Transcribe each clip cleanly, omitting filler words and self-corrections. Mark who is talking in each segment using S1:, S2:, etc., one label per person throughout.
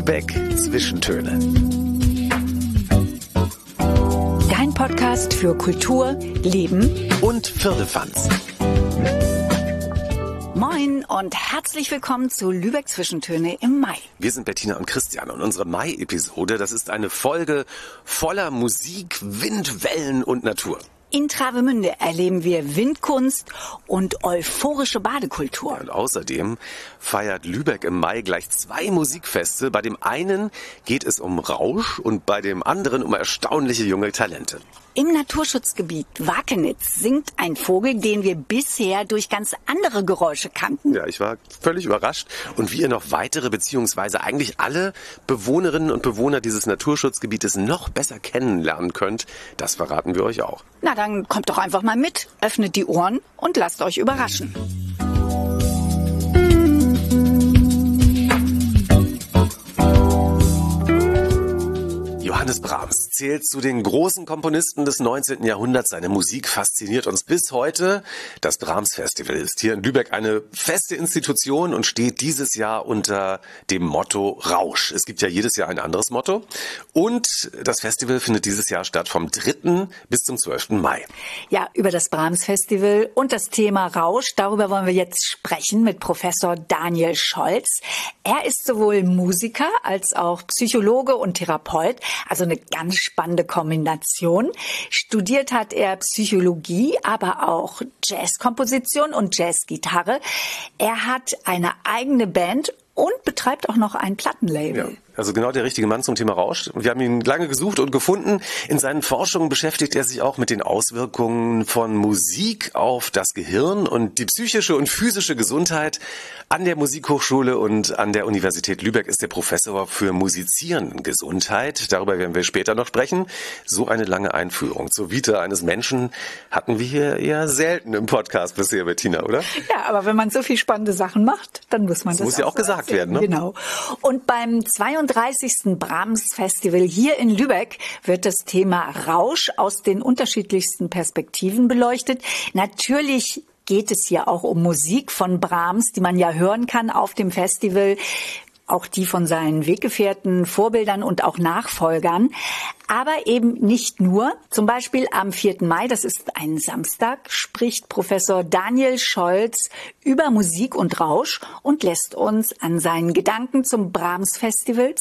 S1: Lübeck Zwischentöne.
S2: Dein Podcast für Kultur, Leben
S1: und Firlefanz.
S2: Moin und herzlich willkommen zu Lübeck Zwischentöne im Mai.
S1: Wir sind Bettina und Christian und unsere Mai-Episode, das ist eine Folge voller Musik, Wind, Wellen und Natur.
S2: In Travemünde erleben wir Windkunst und euphorische Badekultur.
S1: Ja, und außerdem feiert Lübeck im Mai gleich 2 Musikfeste. Bei dem einen geht es um Rausch und bei dem anderen um erstaunliche junge Talente.
S2: Im Naturschutzgebiet Wakenitz singt ein Vogel, den wir bisher durch ganz andere Geräusche kannten.
S1: Ja, ich war völlig überrascht. Und wie ihr noch weitere beziehungsweise eigentlich alle Bewohnerinnen und Bewohner dieses Naturschutzgebietes noch besser kennenlernen könnt, das verraten wir euch auch.
S2: Na, dann kommt doch einfach mal mit, öffnet die Ohren und lasst euch überraschen.
S1: Johannes Brahms zählt zu den großen Komponisten des 19. Jahrhunderts. Seine Musik fasziniert uns bis heute. Das Brahms-Festival ist hier in Lübeck eine feste Institution und steht dieses Jahr unter dem Motto Rausch. Es gibt ja jedes Jahr ein anderes Motto. Und das Festival findet dieses Jahr statt vom 3. bis zum 12. Mai.
S2: Ja, über das Brahms-Festival und das Thema Rausch, darüber wollen wir jetzt sprechen mit Professor Daniel Scholz. Er ist sowohl Musiker als auch Psychologe und Therapeut. Also eine ganz spannende Kombination. Studiert hat er Psychologie, aber auch Jazzkomposition und Jazzgitarre. Er hat eine eigene Band und betreibt auch noch ein Plattenlabel.
S1: Ja. Also genau der richtige Mann zum Thema Rausch. Wir haben ihn lange gesucht und gefunden. In seinen Forschungen beschäftigt er sich auch mit den Auswirkungen von Musik auf das Gehirn und die psychische und physische Gesundheit. An der Musikhochschule und an der Universität Lübeck ist er Professor für Musizieren Gesundheit. Darüber werden wir später noch sprechen. So eine lange Einführung zur Vita eines Menschen hatten wir hier eher selten im Podcast bisher, Bettina, oder?
S2: Ja, aber wenn man so viel spannende Sachen macht, dann muss man das
S1: muss ja auch gesagt werden, ne?
S2: Genau. Und beim 32. Brahms-Festival hier in Lübeck wird das Thema Rausch aus den unterschiedlichsten Perspektiven beleuchtet. Natürlich geht es hier auch um Musik von Brahms, die man ja hören kann auf dem Festival. Auch die von seinen Weggefährten, Vorbildern und auch Nachfolgern. Aber eben nicht nur. Zum Beispiel am 4. Mai, das ist ein Samstag, spricht Professor Daniel Scholz über Musik und Rausch und lässt uns an seinen Gedanken zum Brahms-Festival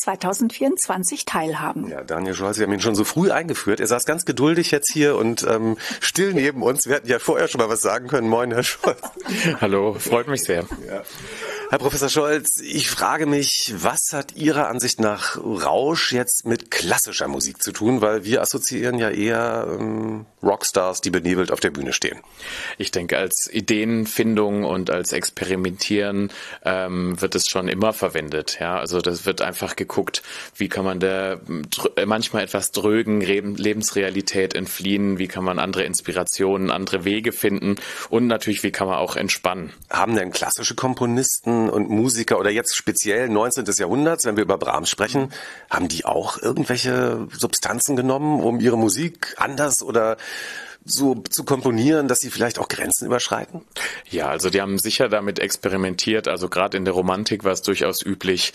S2: 2024 teilhaben.
S1: Ja, Daniel Scholz, wir haben ihn schon so früh eingeführt. Er saß ganz geduldig jetzt hier und still neben uns. Wir hätten ja vorher schon mal was sagen können. Moin, Herr Scholz.
S3: Hallo, freut mich sehr.
S1: Ja. Herr Professor Scholz, ich frage mich, was hat Ihrer Ansicht nach Rausch jetzt mit klassischer Musik zu tun? Weil wir assoziieren ja eher Rockstars, die benebelt auf der Bühne stehen.
S3: Ich denke, als Ideenfindung und als Experimentieren wird es schon immer verwendet. Ja, also das wird einfach geguckt, wie kann man der manchmal etwas drögen Lebensrealität entfliehen, wie kann man andere Inspirationen, andere Wege finden und natürlich, wie kann man auch entspannen.
S1: Haben denn klassische Komponisten und Musiker oder jetzt speziell 19. Jahrhunderts, wenn wir über Brahms sprechen, haben die auch irgendwelche Substanzen genommen, um ihre Musik anders oder so zu komponieren, dass sie vielleicht auch Grenzen überschreiten?
S3: Ja, also die haben sicher damit experimentiert. Also gerade in der Romantik war es durchaus üblich,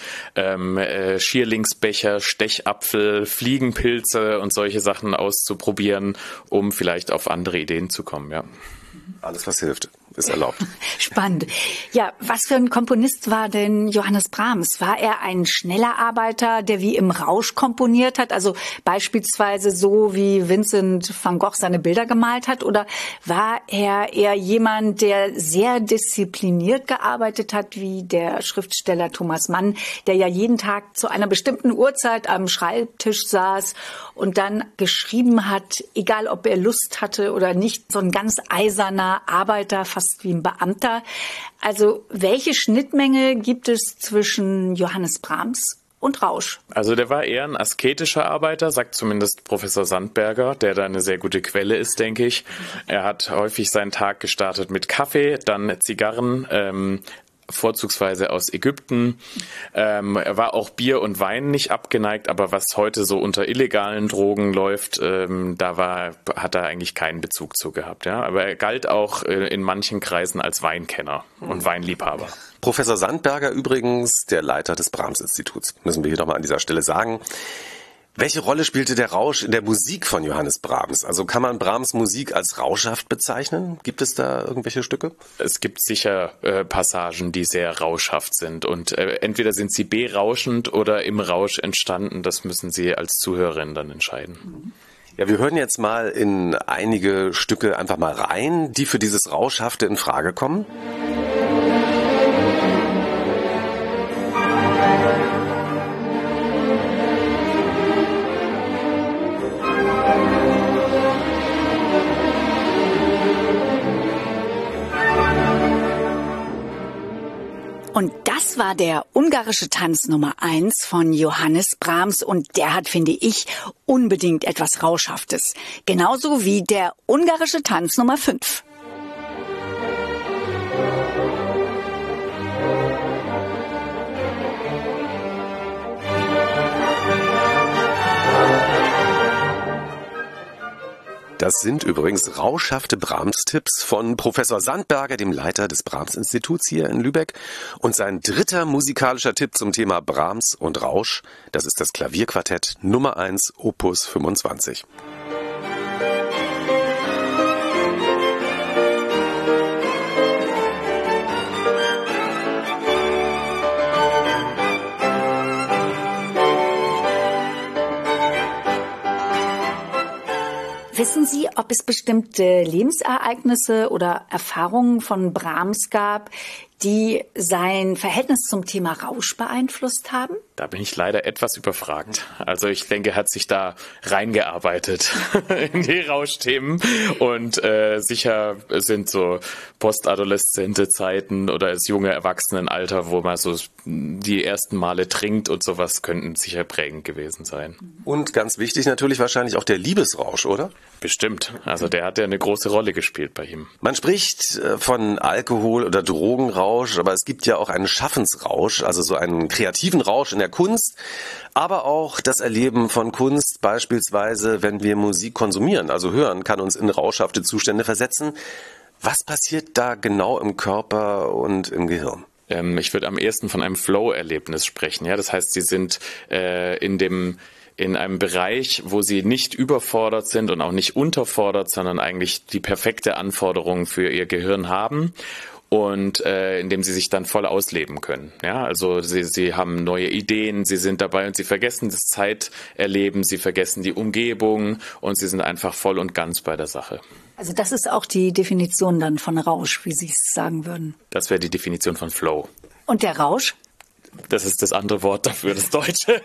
S3: Schierlingsbecher, Stechapfel, Fliegenpilze und solche Sachen auszuprobieren, um vielleicht auf andere Ideen zu kommen. Ja.
S1: Alles, was hilft, ist erlaubt.
S2: Spannend. Ja, was für ein Komponist war denn Johannes Brahms? War er ein schneller Arbeiter, der wie im Rausch komponiert hat? Also beispielsweise so, wie Vincent van Gogh seine Bilder gemalt hat? Oder war er eher jemand, der sehr diszipliniert gearbeitet hat, wie der Schriftsteller Thomas Mann, der ja jeden Tag zu einer bestimmten Uhrzeit am Schreibtisch saß und dann geschrieben hat, egal ob er Lust hatte oder nicht, so ein ganz eiserner Arbeiter, fast wie ein Beamter. Also welche Schnittmenge gibt es zwischen Johannes Brahms und Rausch?
S3: Also der war eher ein asketischer Arbeiter, sagt zumindest Professor Sandberger, der da eine sehr gute Quelle ist, denke ich. Er hat häufig seinen Tag gestartet mit Kaffee, dann Zigarren, vorzugsweise aus Ägypten. Er war auch Bier und Wein nicht abgeneigt, aber was heute so unter illegalen Drogen läuft, hat er eigentlich keinen Bezug zu gehabt. Ja? Aber er galt auch in manchen Kreisen als Weinkenner und Weinliebhaber.
S1: Professor Sandberger übrigens, der Leiter des Brahms-Instituts, müssen wir hier nochmal an dieser Stelle sagen. Welche Rolle spielte der Rausch in der Musik von Johannes Brahms? Also kann man Brahms Musik als rauschhaft bezeichnen? Gibt es da irgendwelche Stücke?
S3: Es gibt sicher Passagen, die sehr rauschhaft sind und entweder sind sie berauschend oder im Rausch entstanden. Das müssen Sie als Zuhörerin dann entscheiden.
S1: Ja, wir hören jetzt mal in einige Stücke einfach mal rein, die für dieses Rauschhafte in Frage kommen.
S2: Und das war der ungarische Tanz Nummer 1 von Johannes Brahms und der hat, finde ich, unbedingt etwas Rauschhaftes. Genauso wie der ungarische Tanz Nummer 5.
S1: Das sind übrigens rauschhafte Brahms-Tipps von Professor Sandberger, dem Leiter des Brahms-Instituts hier in Lübeck. Und sein dritter musikalischer Tipp zum Thema Brahms und Rausch, das ist das Klavierquartett Nummer 1, Opus 25.
S2: Wissen Sie, ob es bestimmte Lebensereignisse oder Erfahrungen von Brahms gab, die sein Verhältnis zum Thema Rausch beeinflusst haben?
S3: Da bin ich leider etwas überfragt. Also ich denke, er hat sich da reingearbeitet in die Rauschthemen und sicher sind so postadoleszente Zeiten oder das junge Erwachsenenalter, wo man so die ersten Male trinkt und sowas, könnten sicher prägend gewesen sein.
S1: Und ganz wichtig natürlich wahrscheinlich auch der Liebesrausch, oder?
S3: Bestimmt. Also der hat ja eine große Rolle gespielt bei ihm.
S1: Man spricht von Alkohol- oder Drogenrausch, aber es gibt ja auch einen Schaffensrausch, also so einen kreativen Rausch in der Kunst, aber auch das Erleben von Kunst, beispielsweise wenn wir Musik konsumieren, also hören, kann uns in rauschhafte Zustände versetzen. Was passiert da genau im Körper und im Gehirn?
S3: Ich würde am ehesten von einem Flow-Erlebnis sprechen. Ja, das heißt, Sie sind in einem Bereich, wo sie nicht überfordert sind und auch nicht unterfordert, sondern eigentlich die perfekte Anforderung für ihr Gehirn haben und in dem sie sich dann voll ausleben können. Ja, also sie haben neue Ideen, sie sind dabei und sie vergessen das Zeiterleben, sie vergessen die Umgebung und sie sind einfach voll und ganz bei der Sache.
S2: Also das ist auch die Definition dann von Rausch, wie Sie es sagen würden.
S3: Das wäre die Definition von Flow.
S2: Und der Rausch?
S3: Das ist das andere Wort dafür, das Deutsche.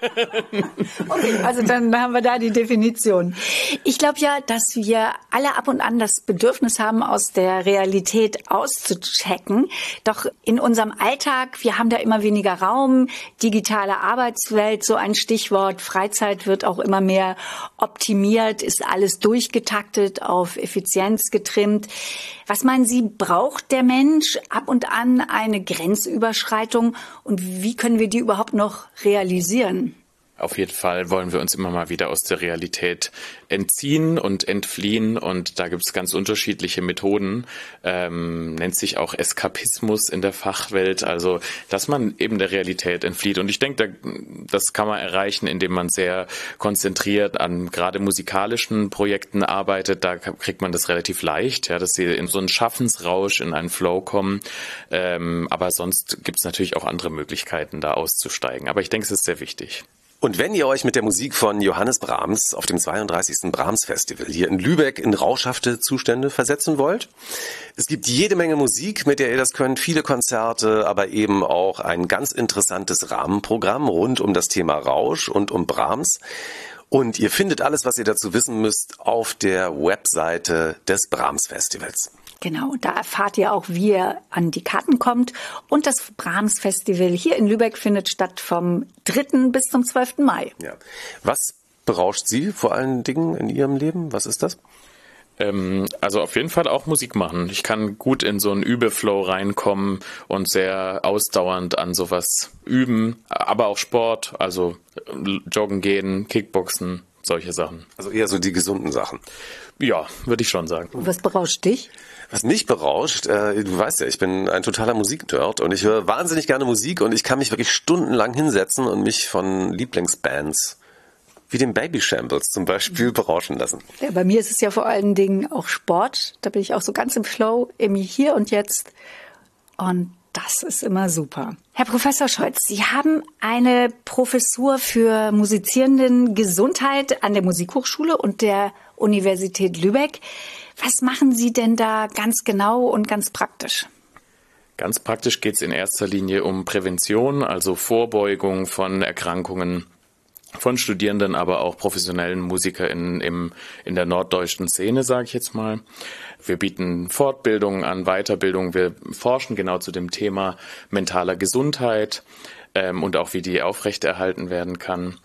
S2: Okay, also dann haben wir da die Definition. Ich glaube ja, dass wir alle ab und an das Bedürfnis haben, aus der Realität auszuchecken. Doch in unserem Alltag, wir haben da immer weniger Raum. Digitale Arbeitswelt, so ein Stichwort. Freizeit wird auch immer mehr optimiert, ist alles durchgetaktet, auf Effizienz getrimmt. Was meinen Sie, braucht der Mensch ab und an eine Grenzüberschreitung und wie können wir die überhaupt noch realisieren?
S3: Auf jeden Fall wollen wir uns immer mal wieder aus der Realität entziehen und entfliehen und da gibt es ganz unterschiedliche Methoden, nennt sich auch Eskapismus in der Fachwelt, also dass man eben der Realität entflieht und ich denke, das kann man erreichen, indem man sehr konzentriert an gerade musikalischen Projekten arbeitet, da kriegt man das relativ leicht, ja, dass sie in so einen Schaffensrausch, in einen Flow kommen, aber sonst gibt es natürlich auch andere Möglichkeiten, da auszusteigen, aber ich denke, es ist sehr wichtig.
S1: Und wenn ihr euch mit der Musik von Johannes Brahms auf dem 32. Brahms-Festival hier in Lübeck in rauschhafte Zustände versetzen wollt, es gibt jede Menge Musik, mit der ihr das könnt, viele Konzerte, aber eben auch ein ganz interessantes Rahmenprogramm rund um das Thema Rausch und um Brahms. Und ihr findet alles, was ihr dazu wissen müsst, auf der Webseite des Brahms-Festivals.
S2: Genau, da erfahrt ihr auch, wie ihr an die Karten kommt. Und das Brahms-Festival hier in Lübeck findet statt vom 3. bis zum 12. Mai.
S1: Ja. Was berauscht Sie vor allen Dingen in Ihrem Leben? Was ist das?
S3: Also auf jeden Fall auch Musik machen. Ich kann gut in so einen Übeflow reinkommen und sehr ausdauernd an sowas üben, aber auch Sport, also joggen gehen, Kickboxen, solche Sachen.
S1: Also eher so die gesunden Sachen.
S3: Ja, würde ich schon sagen.
S2: Was berauscht dich?
S1: Was mich berauscht, du weißt ja, ich bin ein totaler Musiknerd und ich höre wahnsinnig gerne Musik und ich kann mich wirklich stundenlang hinsetzen und mich von Lieblingsbands wie den Babyshambles zum Beispiel berauschen lassen.
S2: Ja, bei mir ist es ja vor allen Dingen auch Sport. Da bin ich auch so ganz im Flow, im Hier und Jetzt. Und das ist immer super. Herr Professor Scholz, Sie haben eine Professur für musizierenden Gesundheit an der Musikhochschule und der Universität Lübeck. Was machen Sie denn da ganz genau und ganz praktisch?
S3: Ganz praktisch geht es in erster Linie um Prävention, also Vorbeugung von Erkrankungen von Studierenden, aber auch professionellen MusikerInnen in der norddeutschen Szene, sage ich jetzt mal. Wir bieten Fortbildungen an, Weiterbildung. Wir forschen genau zu dem Thema mentaler Gesundheit und auch wie die aufrechterhalten werden kann.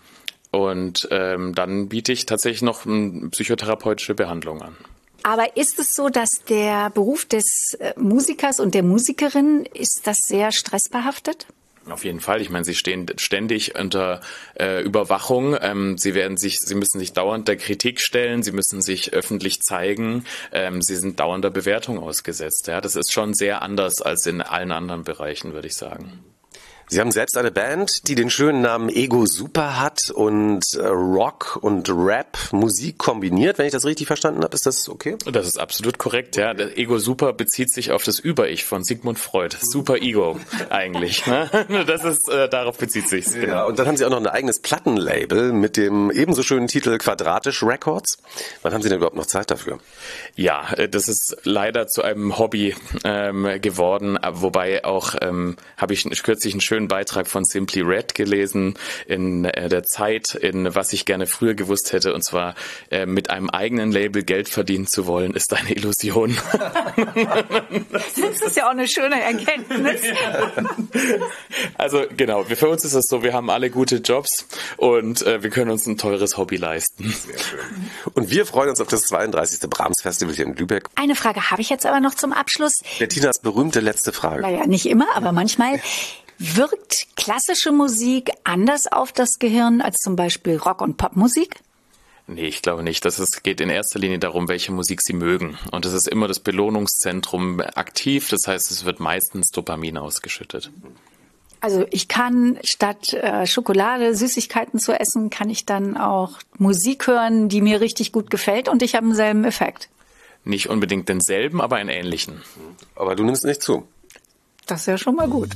S3: Und dann biete ich tatsächlich noch psychotherapeutische Behandlung an.
S2: Aber ist es so, dass der Beruf des Musikers und der Musikerin, ist das sehr stressbehaftet?
S3: Auf jeden Fall. Ich meine, sie stehen ständig unter Überwachung. Sie müssen sich dauernd der Kritik stellen. Sie müssen sich öffentlich zeigen. Sie sind dauernder Bewertung ausgesetzt. Ja, das ist schon sehr anders als in allen anderen Bereichen, würde ich sagen.
S1: Sie haben selbst eine Band, die den schönen Namen Ego Super hat und Rock und Rap Musik kombiniert. Wenn ich das richtig verstanden habe, ist das okay?
S3: Das ist absolut korrekt, ja. Der Ego Super bezieht sich auf das Über-Ich von Sigmund Freud. Super Ego eigentlich. Ne? Das ist, darauf bezieht sich's. Genau.
S1: Ja, und dann haben Sie auch noch ein eigenes Plattenlabel mit dem ebenso schönen Titel Quadratisch Records. Wann haben Sie denn überhaupt noch Zeit dafür?
S3: Ja, das ist leider zu einem Hobby geworden, wobei auch habe ich kürzlich einen schönen Beitrag von Simply Red gelesen in der Zeit, in was ich gerne früher gewusst hätte, und zwar mit einem eigenen Label Geld verdienen zu wollen, ist eine Illusion.
S2: Das ist ja auch eine schöne Erkenntnis.
S3: Also genau, für uns ist es so, wir haben alle gute Jobs und wir können uns ein teures Hobby leisten.
S1: Sehr schön. Und wir freuen uns auf das 32. Brahms-Festival hier in Lübeck.
S2: Eine Frage habe ich jetzt aber noch zum Abschluss.
S1: Bettinas berühmte letzte Frage.
S2: Naja, nicht immer, aber manchmal. Wirkt klassische Musik anders auf das Gehirn als zum Beispiel Rock- und Popmusik?
S3: Nee, ich glaube nicht. Geht in erster Linie darum, welche Musik Sie mögen. Und es ist immer das Belohnungszentrum aktiv. Das heißt, es wird meistens Dopamin ausgeschüttet.
S2: Also ich kann statt Schokolade, Süßigkeiten zu essen, kann ich dann auch Musik hören, die mir richtig gut gefällt, und ich habe denselben Effekt.
S3: Nicht unbedingt denselben, aber einen ähnlichen. Aber du nimmst nicht zu.
S2: Das ist ja schon mal gut.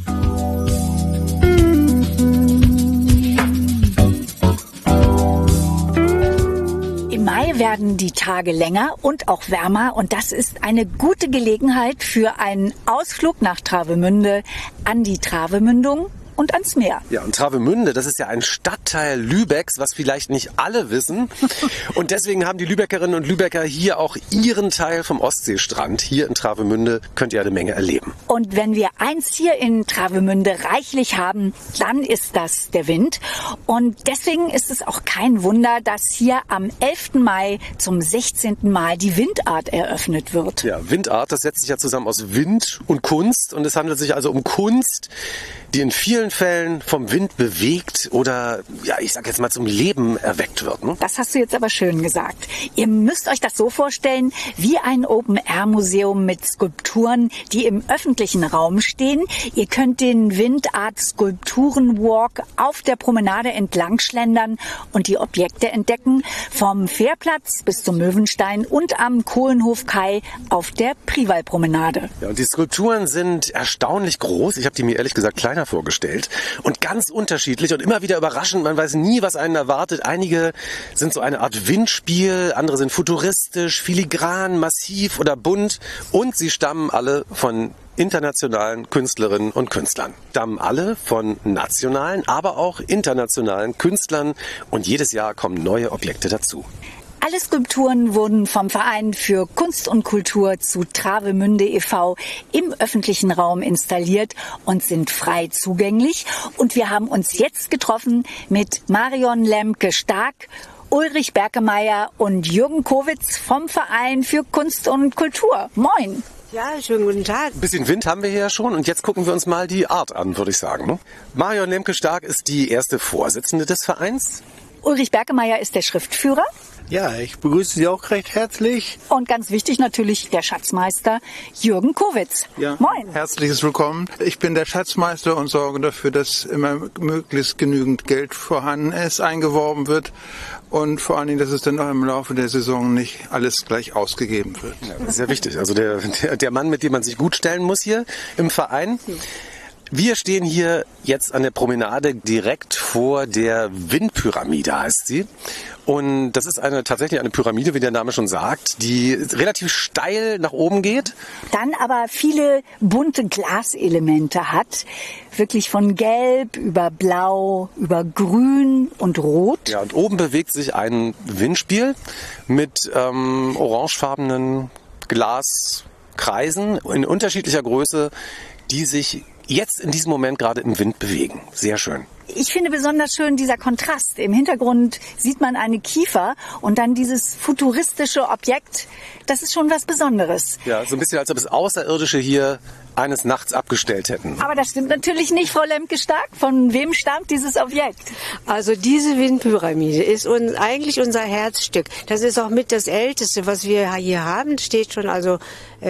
S2: Im Mai werden die Tage länger und auch wärmer, und das ist eine gute Gelegenheit für einen Ausflug nach Travemünde an die Travemündung und ans Meer.
S1: Ja, und Travemünde, das ist ja ein Stadtteil Lübecks, was vielleicht nicht alle wissen. Und deswegen haben die Lübeckerinnen und Lübecker hier auch ihren Teil vom Ostseestrand. Hier in Travemünde könnt ihr eine Menge erleben.
S2: Und wenn wir eins hier in Travemünde reichlich haben, dann ist das der Wind. Und deswegen ist es auch kein Wunder, dass hier am 11. Mai zum 16. Mal die Windart eröffnet wird.
S1: Ja, Windart, das setzt sich ja zusammen aus Wind und Kunst. Und es handelt sich also um Kunst, die in vielen Fällen vom Wind bewegt oder, ja, ich sag jetzt mal, zum Leben erweckt wird. Ne?
S2: Das hast du jetzt aber schön gesagt. Ihr müsst euch das so vorstellen, wie ein Open-Air-Museum mit Skulpturen, die im öffentlichen Raum stehen. Ihr könnt den Windart-Skulpturen-Walk auf der Promenade entlang schlendern und die Objekte entdecken, vom Fährplatz bis zum Möwenstein und am Kohlenhof-Kai auf der Privalpromenade.
S1: Ja, und die Skulpturen sind erstaunlich groß. Ich habe die mir ehrlich gesagt kleiner vorgestellt und ganz unterschiedlich und immer wieder überraschend. Man weiß nie, was einen erwartet. Einige sind so eine Art Windspiel, andere sind futuristisch, filigran, massiv oder bunt, und sie stammen alle von internationalen Künstlerinnen und Künstlern. Stammen alle von nationalen, aber auch internationalen Künstlern, und jedes Jahr kommen neue Objekte dazu.
S2: Alle Skulpturen wurden vom Verein für Kunst und Kultur zu Travemünde e.V. im öffentlichen Raum installiert und sind frei zugänglich. Und wir haben uns jetzt getroffen mit Marion Lemke-Stark Ulrich Berkemeyer und Jürgen Kowitz vom Verein für Kunst und Kultur. Moin!
S4: Ja, schönen guten Tag.
S1: Ein bisschen Wind haben wir hier ja schon und jetzt gucken wir uns mal die Art an, würde ich sagen. Ne? Marion Lemke-Stark ist die erste Vorsitzende des Vereins.
S2: Ulrich Berkemeyer ist der Schriftführer.
S5: Ja, ich begrüße Sie auch recht herzlich.
S2: Und ganz wichtig natürlich der Schatzmeister Jürgen Kowitz.
S5: Ja.
S2: Moin.
S5: Herzliches Willkommen. Ich bin der Schatzmeister und sorge dafür, dass immer möglichst genügend Geld vorhanden ist, eingeworben wird und vor allen Dingen, dass es dann auch im Laufe der Saison nicht alles gleich ausgegeben wird.
S1: Ja, das ist ja wichtig. Also der Mann, mit dem man sich gut stellen muss hier im Verein. Wir stehen hier jetzt an der Promenade direkt vor der Windpyramide, heißt sie. Und das ist tatsächlich eine Pyramide, wie der Name schon sagt, die relativ steil nach oben geht.
S2: Dann aber viele bunte Glaselemente hat. Wirklich von Gelb über Blau, über Grün und Rot.
S1: Ja, und oben bewegt sich ein Windspiel mit orangefarbenen Glaskreisen in unterschiedlicher Größe, die sich jetzt in diesem Moment gerade im Wind bewegen. Sehr schön.
S2: Ich finde besonders schön dieser Kontrast. Im Hintergrund sieht man eine Kiefer und dann dieses futuristische Objekt. Das ist schon was Besonderes.
S1: Ja, so ein bisschen, als ob es Außerirdische hier eines Nachts abgestellt hätten.
S2: Aber das stimmt natürlich nicht, Frau Lemke-Stark. Von wem stammt dieses Objekt?
S4: Also diese Windpyramide ist eigentlich unser Herzstück. Das ist auch mit das Älteste, was wir hier haben. Steht schon also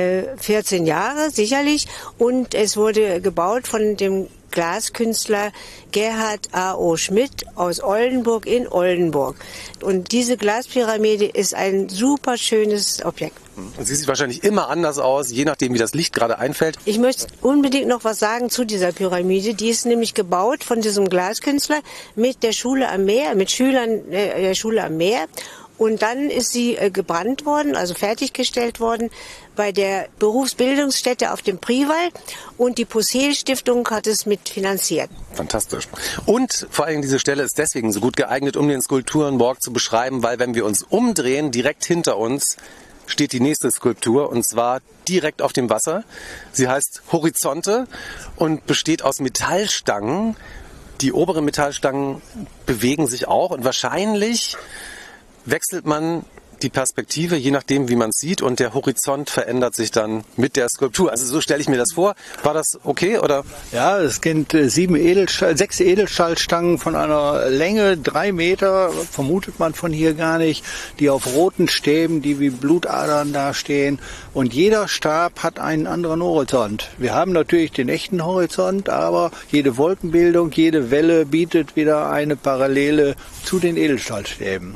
S4: 14 Jahre sicherlich. Und es wurde gebaut von dem Glaskünstler Gerhard A.O. Schmidt aus Oldenburg in Oldenburg. Und diese Glaspyramide ist ein super schönes Objekt.
S1: Und sie sieht wahrscheinlich immer anders aus, je nachdem, wie das Licht gerade einfällt.
S4: Ich möchte unbedingt noch was sagen zu dieser Pyramide. Die ist nämlich gebaut von diesem Glaskünstler mit der Schule am Meer, mit Schülern der Schule am Meer. Und dann ist sie gebrannt worden, also fertiggestellt worden bei der Berufsbildungsstätte auf dem Priwall. Und die Possehl-Stiftung hat es mitfinanziert.
S1: Fantastisch. Und vor allem diese Stelle ist deswegen so gut geeignet, um den Skulpturenwalk zu beschreiben, weil wenn wir uns umdrehen, direkt hinter uns steht die nächste Skulptur und zwar direkt auf dem Wasser. Sie heißt Horizonte und besteht aus Metallstangen. Die oberen Metallstangen bewegen sich auch und wahrscheinlich wechselt man die Perspektive, je nachdem, wie man es sieht, und der Horizont verändert sich dann mit der Skulptur. Also so stelle ich mir das vor. War das okay, oder?
S5: Ja, es sind 6 Edelstahlstangen von einer Länge 3 Meter, vermutet man von hier gar nicht, die auf roten Stäben, die wie Blutadern dastehen. Und jeder Stab hat einen anderen Horizont. Wir haben natürlich den echten Horizont, aber jede Wolkenbildung, jede Welle bietet wieder eine Parallele zu den Edelstahlstäben.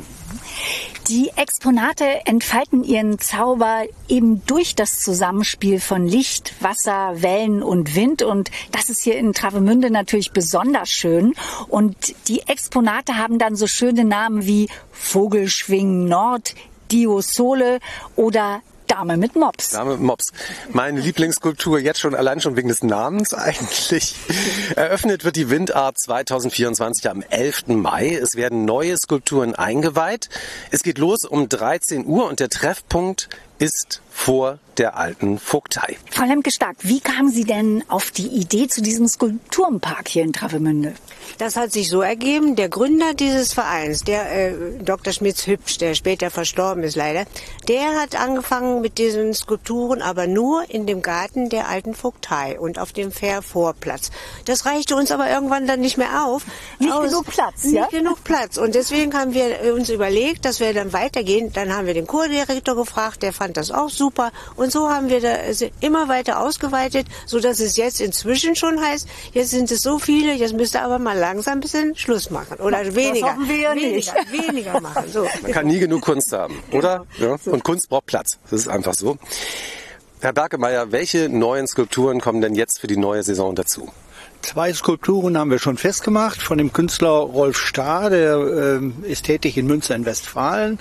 S2: Die Exponate entfalten ihren Zauber eben durch das Zusammenspiel von Licht, Wasser, Wellen und Wind. Und das ist hier in Travemünde natürlich besonders schön. Und die Exponate haben dann so schöne Namen wie Vogelschwingen Nord, Diosole oder Dame mit Mops.
S1: Dame mit Mops. Meine Lieblingsskulptur jetzt schon, allein schon wegen des Namens eigentlich. Eröffnet wird die Windart 2024 am 11. Mai. Es werden neue Skulpturen eingeweiht. Es geht los um 13 Uhr und der Treffpunkt ist vor der alten Vogtei.
S2: Frau Lemke-Stark, wie kamen Sie denn auf die Idee zu diesem Skulpturenpark hier in Travemünde?
S4: Das hat sich so ergeben, der Gründer dieses Vereins, der Dr. Schmitz-Hübsch, der später verstorben ist leider, der hat angefangen mit diesen Skulpturen, aber nur in dem Garten der alten Vogtei und auf dem Fährvorplatz. Das reichte uns aber irgendwann dann nicht mehr auf.
S2: Nicht genug Platz, ja?
S4: Nicht genug Platz. Und deswegen haben wir uns überlegt, dass wir dann weitergehen. Dann haben wir den Kurdirektor gefragt, der fand das auch super. Und so haben wir da immer weiter ausgeweitet, sodass es jetzt inzwischen schon heißt, jetzt sind es so viele, jetzt müsst ihr aber mal langsam ein bisschen Schluss machen. Oder weniger.
S2: Das hoffen wir ja nicht.
S4: Weniger machen. So.
S1: Man kann nie genug Kunst haben, oder? Ja. Und Kunst braucht Platz. Das ist einfach so. Herr Berkemeyer, welche neuen Skulpturen kommen denn jetzt für die neue Saison dazu?
S5: 2 Skulpturen haben wir schon festgemacht von dem Künstler Rolf Stahr, der ist tätig in Münster in Westfalen.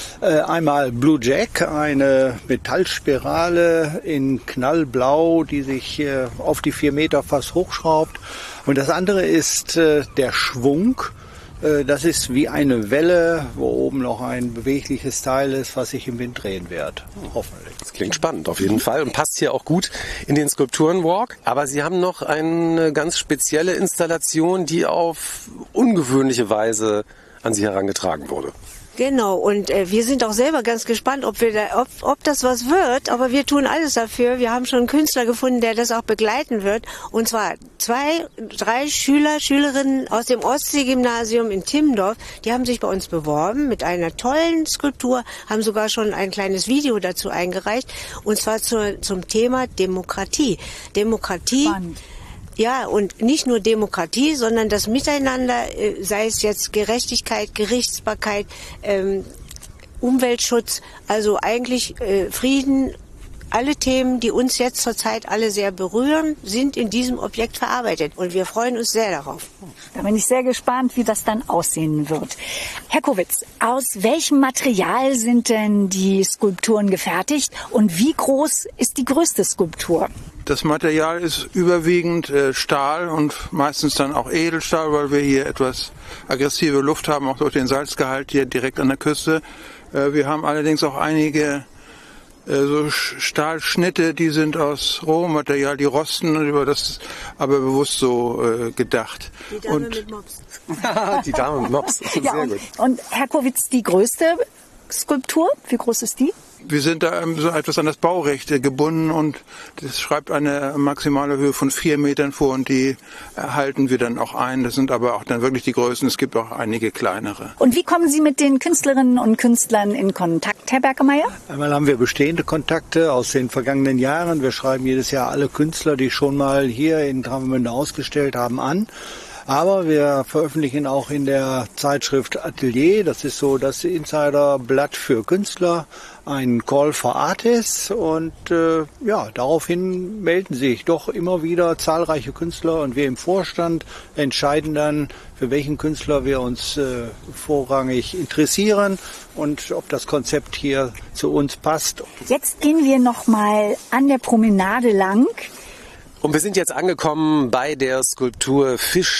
S5: Einmal Blue Jack, eine Metallspirale in knallblau, die sich auf die 4 Meter fast hochschraubt. Und das andere ist der Schwung. Das ist wie eine Welle, wo oben noch ein bewegliches Teil ist, was sich im Wind drehen wird. Hoffentlich.
S1: Das klingt spannend auf jeden Fall und passt hier auch gut in den Skulpturenwalk. Aber Sie haben noch eine ganz spezielle Installation, die auf ungewöhnliche Weise an Sie herangetragen wurde.
S4: Genau, und wir sind auch selber ganz gespannt, ob das was wird, aber wir tun alles dafür. Wir haben schon einen Künstler gefunden, der das auch begleiten wird, und zwar 3 Schülerinnen aus dem Ostsee-Gymnasium in Timmendorf, die haben sich bei uns beworben mit einer tollen Skulptur, haben sogar schon ein kleines Video dazu eingereicht, und zwar zum Thema Demokratie. Demokratie. Spannend. Ja, und nicht nur Demokratie, sondern das Miteinander, sei es jetzt Gerechtigkeit, Gerichtsbarkeit, Umweltschutz, also eigentlich Frieden. Alle Themen, die uns jetzt zurzeit alle sehr berühren, sind in diesem Objekt verarbeitet. Und wir freuen uns sehr darauf.
S2: Da bin ich sehr gespannt, wie das dann aussehen wird. Herr Kowitz, aus welchem Material sind denn die Skulpturen gefertigt? Und wie groß ist die größte Skulptur?
S6: Das Material ist überwiegend Stahl und meistens dann auch Edelstahl, weil wir hier etwas aggressive Luft haben, auch durch den Salzgehalt hier direkt an der Küste. Wir haben allerdings auch einige so Stahlschnitte, die sind aus Rohmaterial, die rosten, über das aber bewusst so gedacht.
S4: Die Dame mit Mops.
S1: Die Dame mit Mops.
S2: Ja,
S1: Sehr gut.
S2: Und Herr Kowitz, die größte Skulptur, wie groß ist die?
S6: Wir sind da so etwas an das Baurecht gebunden und das schreibt eine maximale Höhe von 4 Metern vor und die halten wir dann auch ein. Das sind aber auch dann wirklich die Größen. Es gibt auch einige kleinere.
S2: Und wie kommen Sie mit den Künstlerinnen und Künstlern in Kontakt, Herr Berkemeyer?
S5: Einmal haben wir bestehende Kontakte aus den vergangenen Jahren. Wir schreiben jedes Jahr alle Künstler, die schon mal hier in Travemünde ausgestellt haben, an. Aber wir veröffentlichen auch in der Zeitschrift Atelier, das ist so das Insiderblatt für Künstler, einen Call for Artists und daraufhin melden sich doch immer wieder zahlreiche Künstler und wir im Vorstand entscheiden dann, für welchen Künstler wir uns vorrangig interessieren und ob das Konzept hier zu uns passt.
S2: Jetzt gehen wir noch mal an der Promenade lang.
S1: Und wir sind jetzt angekommen bei der Skulptur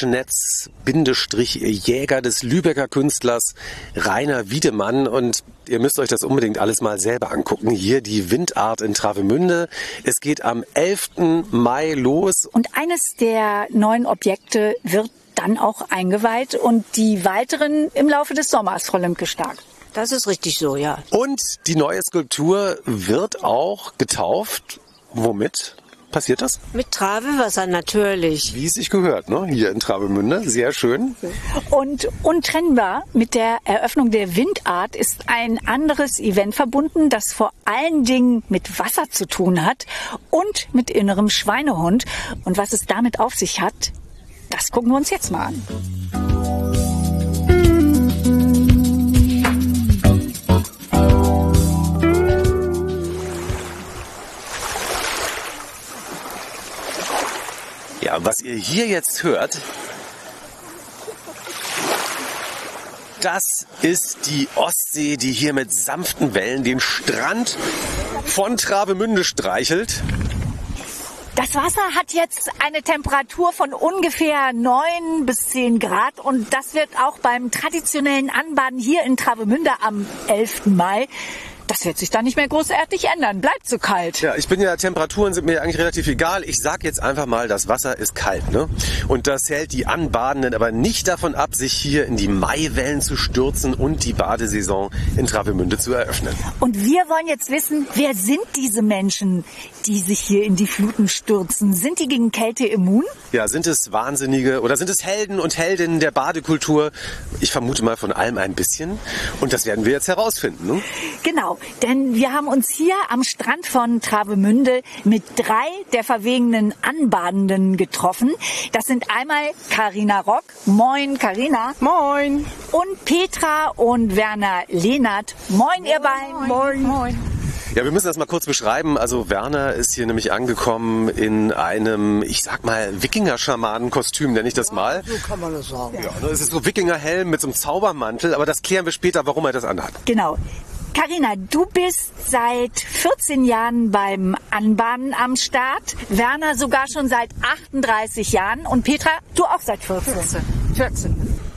S1: Fischnetz-Jäger des Lübecker Künstlers Rainer Wiedemann. Und ihr müsst euch das unbedingt alles mal selber angucken. Hier die Windart in Travemünde. Es geht am 11. Mai los.
S2: Und eines der neuen Objekte wird dann auch eingeweiht und die weiteren im Laufe des Sommers, Frau Lemke-Stark.
S4: Das ist richtig so, ja.
S1: Und die neue Skulptur wird auch getauft. Womit passiert das?
S4: Mit Travewasser natürlich.
S1: Wie es sich gehört, ne? Hier in Travemünde. Sehr schön.
S2: Und untrennbar mit der Eröffnung der Windart ist ein anderes Event verbunden, das vor allen Dingen mit Wasser zu tun hat und mit innerem Schweinehund. Und was es damit auf sich hat, das gucken wir uns jetzt mal an.
S1: Ja, was ihr hier jetzt hört, das ist die Ostsee, die hier mit sanften Wellen den Strand von Travemünde streichelt.
S2: Das Wasser hat jetzt eine Temperatur von ungefähr 9 bis 10 Grad und das wird auch beim traditionellen Anbaden hier in Travemünde am 11. Mai. Das wird sich dann nicht mehr großartig ändern. Bleibt so kalt.
S1: Ja, Temperaturen sind mir eigentlich relativ egal. Ich sag jetzt einfach mal, das Wasser ist kalt, ne? Und das hält die Anbadenden aber nicht davon ab, sich hier in die Maiwellen zu stürzen und die Badesaison in Travemünde zu eröffnen.
S2: Und wir wollen jetzt wissen, wer sind diese Menschen, die sich hier in die Fluten stürzen? Sind die gegen Kälte immun?
S1: Ja, sind es Wahnsinnige oder sind es Helden und Heldinnen der Badekultur? Ich vermute mal von allem ein bisschen. Und das werden wir jetzt herausfinden, ne?
S2: Genau. Denn wir haben uns hier am Strand von Travemünde mit 3 der verwegenen Anbadenden getroffen. Das sind einmal Carina Rock. Moin, Carina.
S7: Moin.
S2: Und Petra und Werner Lehnert. Moin, ihr beiden.
S7: Moin. Moin.
S1: Ja, wir müssen das mal kurz beschreiben. Also Werner ist hier nämlich angekommen in einem, ich sag mal, Wikinger-Schamanen-Kostüm, nenne ich das mal.
S7: So kann man das sagen.
S1: Ja, es ist so Wikingerhelm mit so einem Zaubermantel, aber das klären wir später, warum er das anhat.
S2: Genau. Carina, du bist seit 14 Jahren beim Anbaden am Start. Werner sogar schon seit 38 Jahren. Und Petra, du auch seit 14.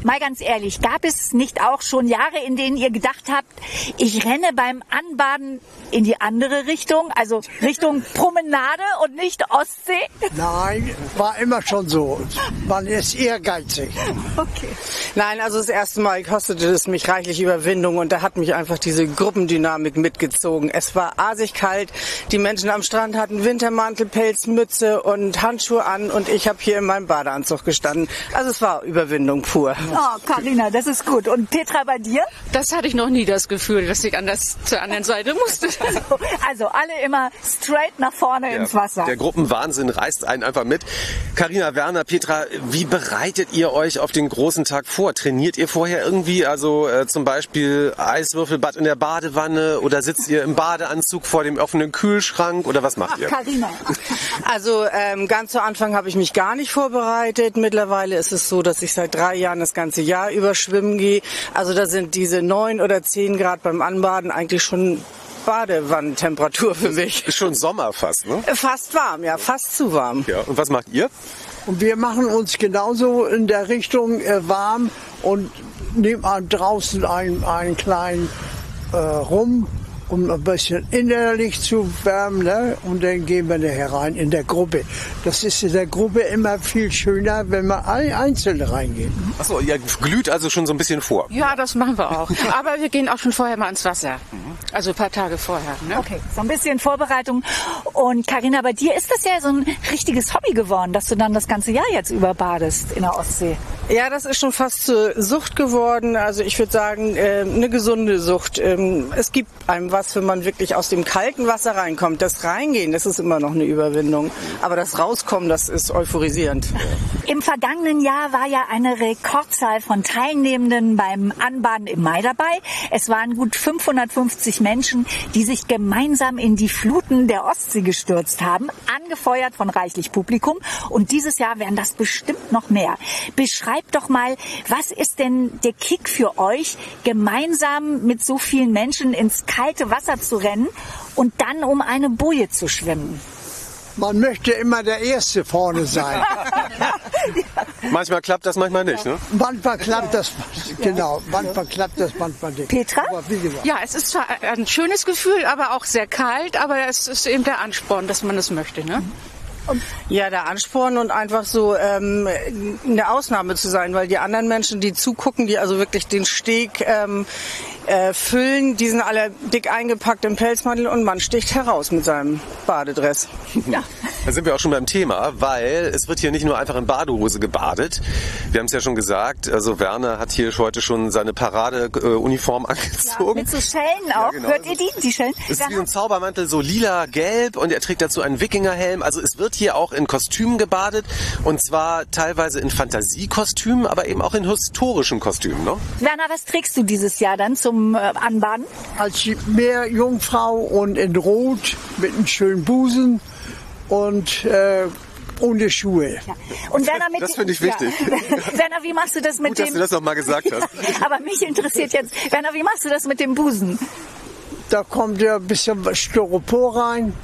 S2: Mal ganz ehrlich, gab es nicht auch schon Jahre, in denen ihr gedacht habt, ich renne beim Anbaden in die andere Richtung, also Richtung Promenade und nicht Ostsee?
S7: Nein, war immer schon so. Man ist ehrgeizig.
S2: Okay.
S8: Nein, also das erste Mal kostete es mich reichlich Überwindung und da hat mich einfach diese Gruppendynamik mitgezogen. Es war asig kalt, die Menschen am Strand hatten Wintermantel, Pelzmütze und Handschuhe an und ich habe hier in meinem Badeanzug gestanden. Also es war Überwindung pur.
S2: Oh, Carina, das ist gut. Und Petra, bei dir?
S9: Das hatte ich noch nie das Gefühl, dass ich zur anderen Seite musste.
S2: Also alle immer straight nach vorne ins Wasser.
S1: Der Gruppenwahnsinn reißt einen einfach mit. Carina, Werner, Petra, wie bereitet ihr euch auf den großen Tag vor? Trainiert ihr vorher irgendwie? Also zum Beispiel Eiswürfelbad in der Badewanne oder sitzt ihr im Badeanzug vor dem offenen Kühlschrank oder was macht ihr?
S2: Carina.
S8: Also ganz zu Anfang habe ich mich gar nicht vorbereitet. Mittlerweile ist es so, dass ich seit 3 Jahren das ganze Jahr über schwimmen gehe. Also da sind diese 9 oder 10 Grad beim Anbaden eigentlich schon Badewannentemperatur für mich.
S1: Ist schon Sommer fast, ne?
S8: Fast warm, ja, fast zu warm.
S1: Ja, und was macht ihr?
S7: Und wir machen uns genauso in der Richtung warm und nehmen draußen einen kleinen Rum, um ein bisschen innerlich zu wärmen, ne? Und dann gehen wir nachher rein in der Gruppe. Das ist in der Gruppe immer viel schöner, wenn man einzeln reingeht.
S1: Achso, ihr glüht also schon so ein bisschen vor.
S9: Ja, das machen wir auch. Aber wir gehen auch schon vorher mal ins Wasser. Also ein paar Tage vorher. Ne?
S2: Okay, so ein bisschen Vorbereitung. Und Carina, bei dir ist das ja so ein richtiges Hobby geworden, dass du dann das ganze Jahr jetzt über badest in der Ostsee.
S8: Ja, das ist schon fast zur Sucht geworden. Also ich würde sagen, eine gesunde Sucht. Es gibt einem was, wenn man wirklich aus dem kalten Wasser reinkommt. Das Reingehen, das ist immer noch eine Überwindung. Aber das Rauskommen, das ist euphorisierend.
S2: Im vergangenen Jahr war ja eine Rekordzahl von Teilnehmenden beim Anbaden im Mai dabei. Es waren gut 550 Menschen, die sich gemeinsam in die Fluten der Ostsee gestürzt haben, angefeuert von reichlich Publikum. Und dieses Jahr werden das bestimmt noch mehr. Beschreibt doch mal, was ist denn der Kick für euch, gemeinsam mit so vielen Menschen ins kalte Wasser zu rennen und dann um eine Boje zu schwimmen?
S7: Man möchte immer der Erste vorne sein.
S1: Manchmal klappt das, manchmal nicht, ne?
S7: Manchmal klappt das, genau. Manchmal klappt das, manchmal nicht.
S2: Petra?
S7: Aber wie gesagt.
S9: Ja, es ist zwar ein schönes Gefühl, aber auch sehr kalt, aber es ist eben der Ansporn, dass man es möchte, ne?
S8: Ja, der Ansporn und einfach so eine Ausnahme zu sein, weil die anderen Menschen, die zugucken, die also wirklich den Steg füllen, die sind alle dick eingepackt im Pelzmantel und man sticht heraus mit seinem Badedress.
S2: Ja.
S1: Da sind wir auch schon beim Thema, weil es wird hier nicht nur einfach in Badehose gebadet. Wir haben es ja schon gesagt, also Werner hat hier heute schon seine Paradeuniform angezogen.
S2: Ja, mit so Schellen auch.
S1: Genau.
S2: Hört ihr die Schellen?
S1: Es ist wie ein Zaubermantel, so lila-gelb und er trägt dazu einen Wikingerhelm. Also es wird hier auch in Kostümen gebadet und zwar teilweise in Fantasiekostümen, aber eben auch in historischen Kostümen. Ne?
S2: Werner, was trägst du dieses Jahr dann zum Anbaden?
S7: Als Meerjungfrau und in Rot mit einem schönen Busen und ohne Schuhe.
S2: Ja. Und Werner,
S1: Das finde ich wichtig.
S2: Ja. Werner, wie machst du das mit
S1: Gut,
S2: dem...
S1: dass du das noch mal gesagt hast.
S2: Aber mich interessiert jetzt, Werner, wie machst du das mit dem Busen?
S7: Da kommt ja ein bisschen Styropor rein.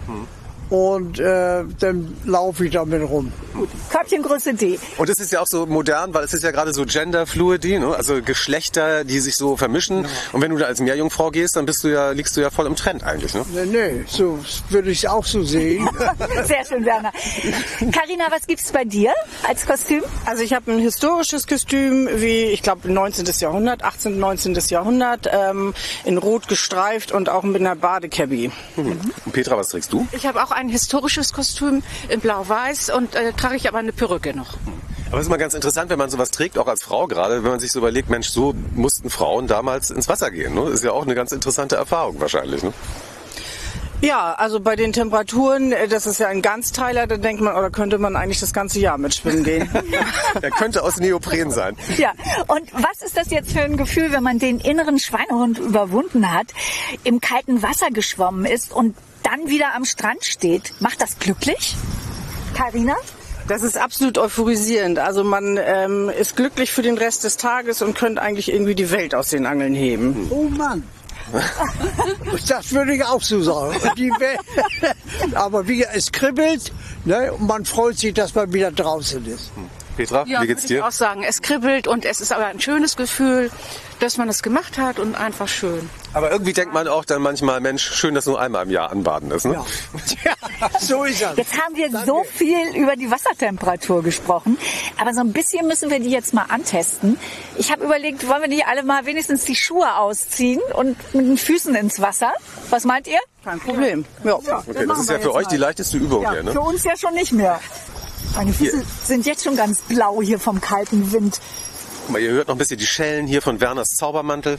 S7: Und dann laufe ich damit rum.
S2: Gut. Körbchengröße D.
S1: Und es ist ja auch so modern, weil es ist ja gerade so genderfluid, ne? Also Geschlechter, die sich so vermischen. Und wenn du da als Meerjungfrau gehst, dann liegst du ja voll im Trend eigentlich. Ne?
S7: Nee, so würde ich es auch so sehen.
S2: Sehr schön, Werner. Carina, was gibt's bei dir als Kostüm?
S8: Also ich habe ein historisches Kostüm, wie ich glaube 19. Jahrhundert, 18. 19. Jahrhundert, in Rot gestreift und auch mit einer Badecabby.
S1: Und Petra, was trägst du?
S9: Ich habe auch ein historisches Kostüm in Blau-Weiß und trage ich aber eine Perücke noch.
S1: Aber es ist mal ganz interessant, wenn man sowas trägt, auch als Frau gerade, wenn man sich so überlegt, Mensch, so mussten Frauen damals ins Wasser gehen. Ne? Ist ja auch eine ganz interessante Erfahrung wahrscheinlich. Ne?
S8: Ja, also bei den Temperaturen, das ist ja ein Ganzteiler, da denkt man, oder könnte man eigentlich das ganze Jahr mit schwimmen gehen.
S1: Er könnte aus Neopren sein.
S2: Ja, und was ist das jetzt für ein Gefühl, wenn man den inneren Schweinehund überwunden hat, im kalten Wasser geschwommen ist und dann wieder am Strand steht? Macht das glücklich? Carina?
S8: Das ist absolut euphorisierend. Also man ist glücklich für den Rest des Tages und könnte eigentlich irgendwie die Welt aus den Angeln heben.
S7: Oh Mann. Das würde ich auch so sagen. Aber wie es kribbelt, ne, und man freut sich, dass man wieder draußen ist.
S1: Petra,
S9: Ja,
S1: wie geht's
S9: würde ich
S1: dir?
S9: auch sagen, es kribbelt und es ist aber ein schönes Gefühl, dass man es gemacht hat und einfach schön.
S1: Aber irgendwie denkt man auch dann manchmal, Mensch, schön, dass nur einmal im Jahr anbaden ist. Ne?
S7: Ja, so ist das.
S2: Jetzt haben wir so viel über die Wassertemperatur gesprochen, aber so ein bisschen müssen wir die jetzt mal antesten. Ich habe überlegt, wollen wir nicht alle mal wenigstens die Schuhe ausziehen und mit den Füßen ins Wasser? Was meint ihr?
S8: Kein Problem. Ja.
S1: Okay, das ist ja für euch die leichteste Übung hier. Ne?
S2: Für uns ja schon nicht mehr. Meine Füße sind jetzt schon ganz blau hier vom kalten Wind.
S1: Guck mal, ihr hört noch ein bisschen die Schellen hier von Werners Zaubermantel.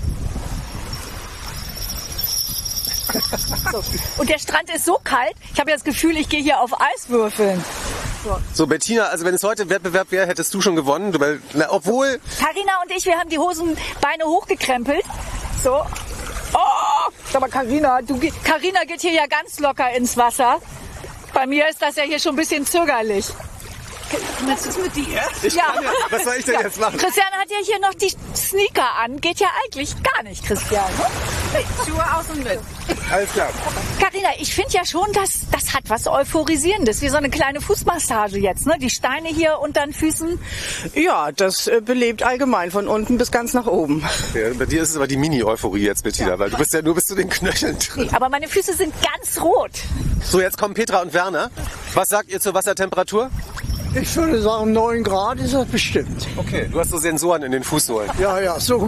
S2: So. Und der Strand ist so kalt, ich habe ja das Gefühl, ich gehe hier auf Eiswürfeln.
S1: So, Bettina, also wenn es heute Wettbewerb wäre, hättest du schon gewonnen. Obwohl...
S2: Carina und ich, wir haben die Hosenbeine hochgekrempelt. So. Oh, aber Carina geht hier ja ganz locker ins Wasser. Bei mir ist das ja hier schon ein bisschen zögerlich. Was ist mit dir?
S1: Was soll ich denn jetzt machen?
S2: Christian hat ja hier noch die Sneaker an. Geht ja eigentlich gar nicht, Christian.
S8: Schuhe aus und mit.
S1: Alles klar.
S2: Carina, ich finde ja schon, das hat was Euphorisierendes. Wie so eine kleine Fußmassage jetzt. Ne? Die Steine hier unter den Füßen.
S8: Ja, das belebt allgemein von unten bis ganz nach oben.
S1: Ja, bei dir ist es aber die Mini-Euphorie jetzt, Bettina, weil du bist ja nur bis zu den Knöcheln drin.
S2: Aber meine Füße sind ganz rot.
S1: So, jetzt kommen Petra und Werner. Was sagt ihr zur Wassertemperatur?
S7: Ich würde sagen, 9 Grad ist das bestimmt.
S1: Okay, du hast so Sensoren in den Fußsohlen.
S7: Ja, so.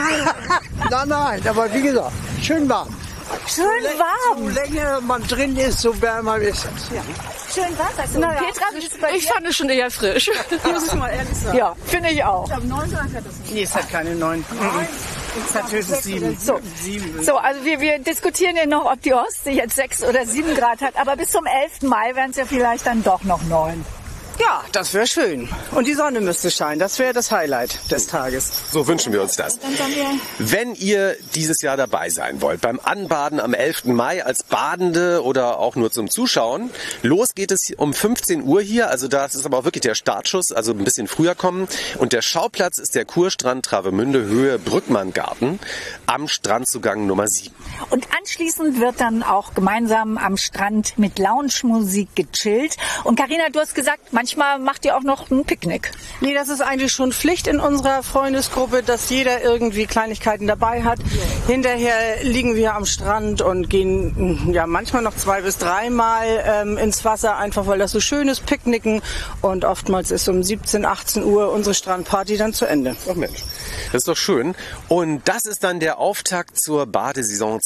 S7: Nein, aber wie gesagt, schön warm.
S2: Schön warm.
S7: So länger man drin ist, so wärmer ist es. Ja.
S2: Schön warm. Also,
S9: Naja,
S2: Petra, wie ist es bei
S9: ich
S2: dir?
S9: fand es schon eher frisch. Muss ich mal ehrlich sagen.
S2: Ja, finde ich auch.
S8: Nee, es hat keine 9. Es hat höchstens 7.
S2: So, also wir diskutieren ja noch, ob die Ostsee jetzt 6 oder 7 Grad hat. Aber bis zum 11. Mai wären es ja vielleicht dann doch noch 9.
S8: Ja, das wäre schön. Und die Sonne müsste scheinen. Das wäre das Highlight des Tages.
S1: So wünschen wir uns das. Wenn ihr dieses Jahr dabei sein wollt, beim Anbaden am 11. Mai als Badende oder auch nur zum Zuschauen, los geht es um 15 Uhr hier. Also das ist aber auch wirklich der Startschuss, also ein bisschen früher kommen. Und der Schauplatz ist der Kurstrand Travemünde, Höhe Brückmanngarten, am Strandzugang Nummer 7.
S2: Und anschließend wird dann auch gemeinsam am Strand mit Lounge-Musik gechillt. Und Carina, du hast gesagt, manchmal macht ihr auch noch ein Picknick.
S8: Nee, das ist eigentlich schon Pflicht in unserer Freundesgruppe, dass jeder irgendwie Kleinigkeiten dabei hat. Hinterher liegen wir am Strand und gehen ja manchmal noch 2 bis 3 Mal ins Wasser, einfach weil das so schön ist, Picknicken. Und oftmals ist um 17, 18 Uhr unsere Strandparty dann zu Ende.
S1: Ach Mensch, das ist doch schön. Und das ist dann der Auftakt zur Badesaison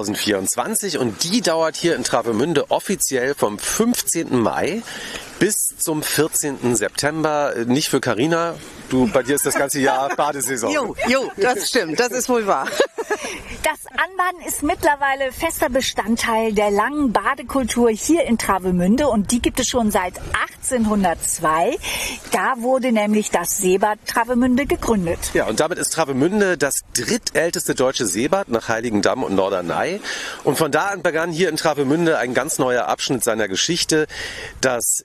S1: 2024 und die dauert hier in Travemünde offiziell vom 15. Mai bis zum 14. September. Nicht für Carina. Bei dir ist das ganze Jahr Badesaison.
S8: Jo, das stimmt, das ist wohl wahr.
S2: Das Anbaden ist mittlerweile fester Bestandteil der langen Badekultur hier in Travemünde und die gibt es schon seit 1802. Da wurde nämlich das Seebad Travemünde gegründet.
S1: Ja, und damit ist Travemünde das drittälteste deutsche Seebad nach Heiligendamm und Norderney. Und von da an begann hier in Travemünde ein ganz neuer Abschnitt seiner Geschichte. Das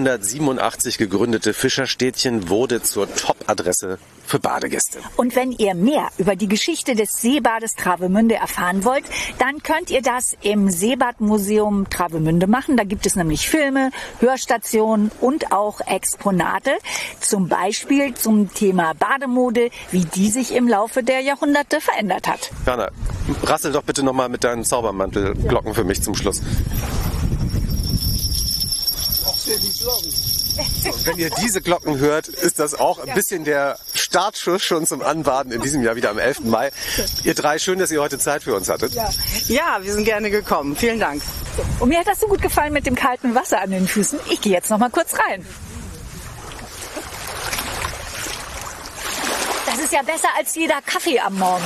S1: 1187 gegründete Fischerstädtchen wurde zur Top-Adresse für Badegäste.
S2: Und wenn ihr mehr über die Geschichte des Seebades Travemünde erfahren wollt, dann könnt ihr das im Seebadmuseum Travemünde machen. Da gibt es nämlich Filme, Hörstationen und auch Exponate, zum Beispiel zum Thema Bademode, wie die sich im Laufe der Jahrhunderte verändert hat.
S1: Werner, rassel doch bitte nochmal mit deinen Zaubermantelglocken für mich zum Schluss. Und wenn ihr diese Glocken hört, ist das auch ein bisschen der Startschuss schon zum Anbaden in diesem Jahr wieder am 11. Mai. Ihr drei, schön, dass ihr heute Zeit für uns hattet.
S8: Ja, wir sind gerne gekommen. Vielen Dank.
S2: Und mir hat das so gut gefallen mit dem kalten Wasser an den Füßen. Ich gehe jetzt noch mal kurz rein. Das ist ja besser als jeder Kaffee am Morgen.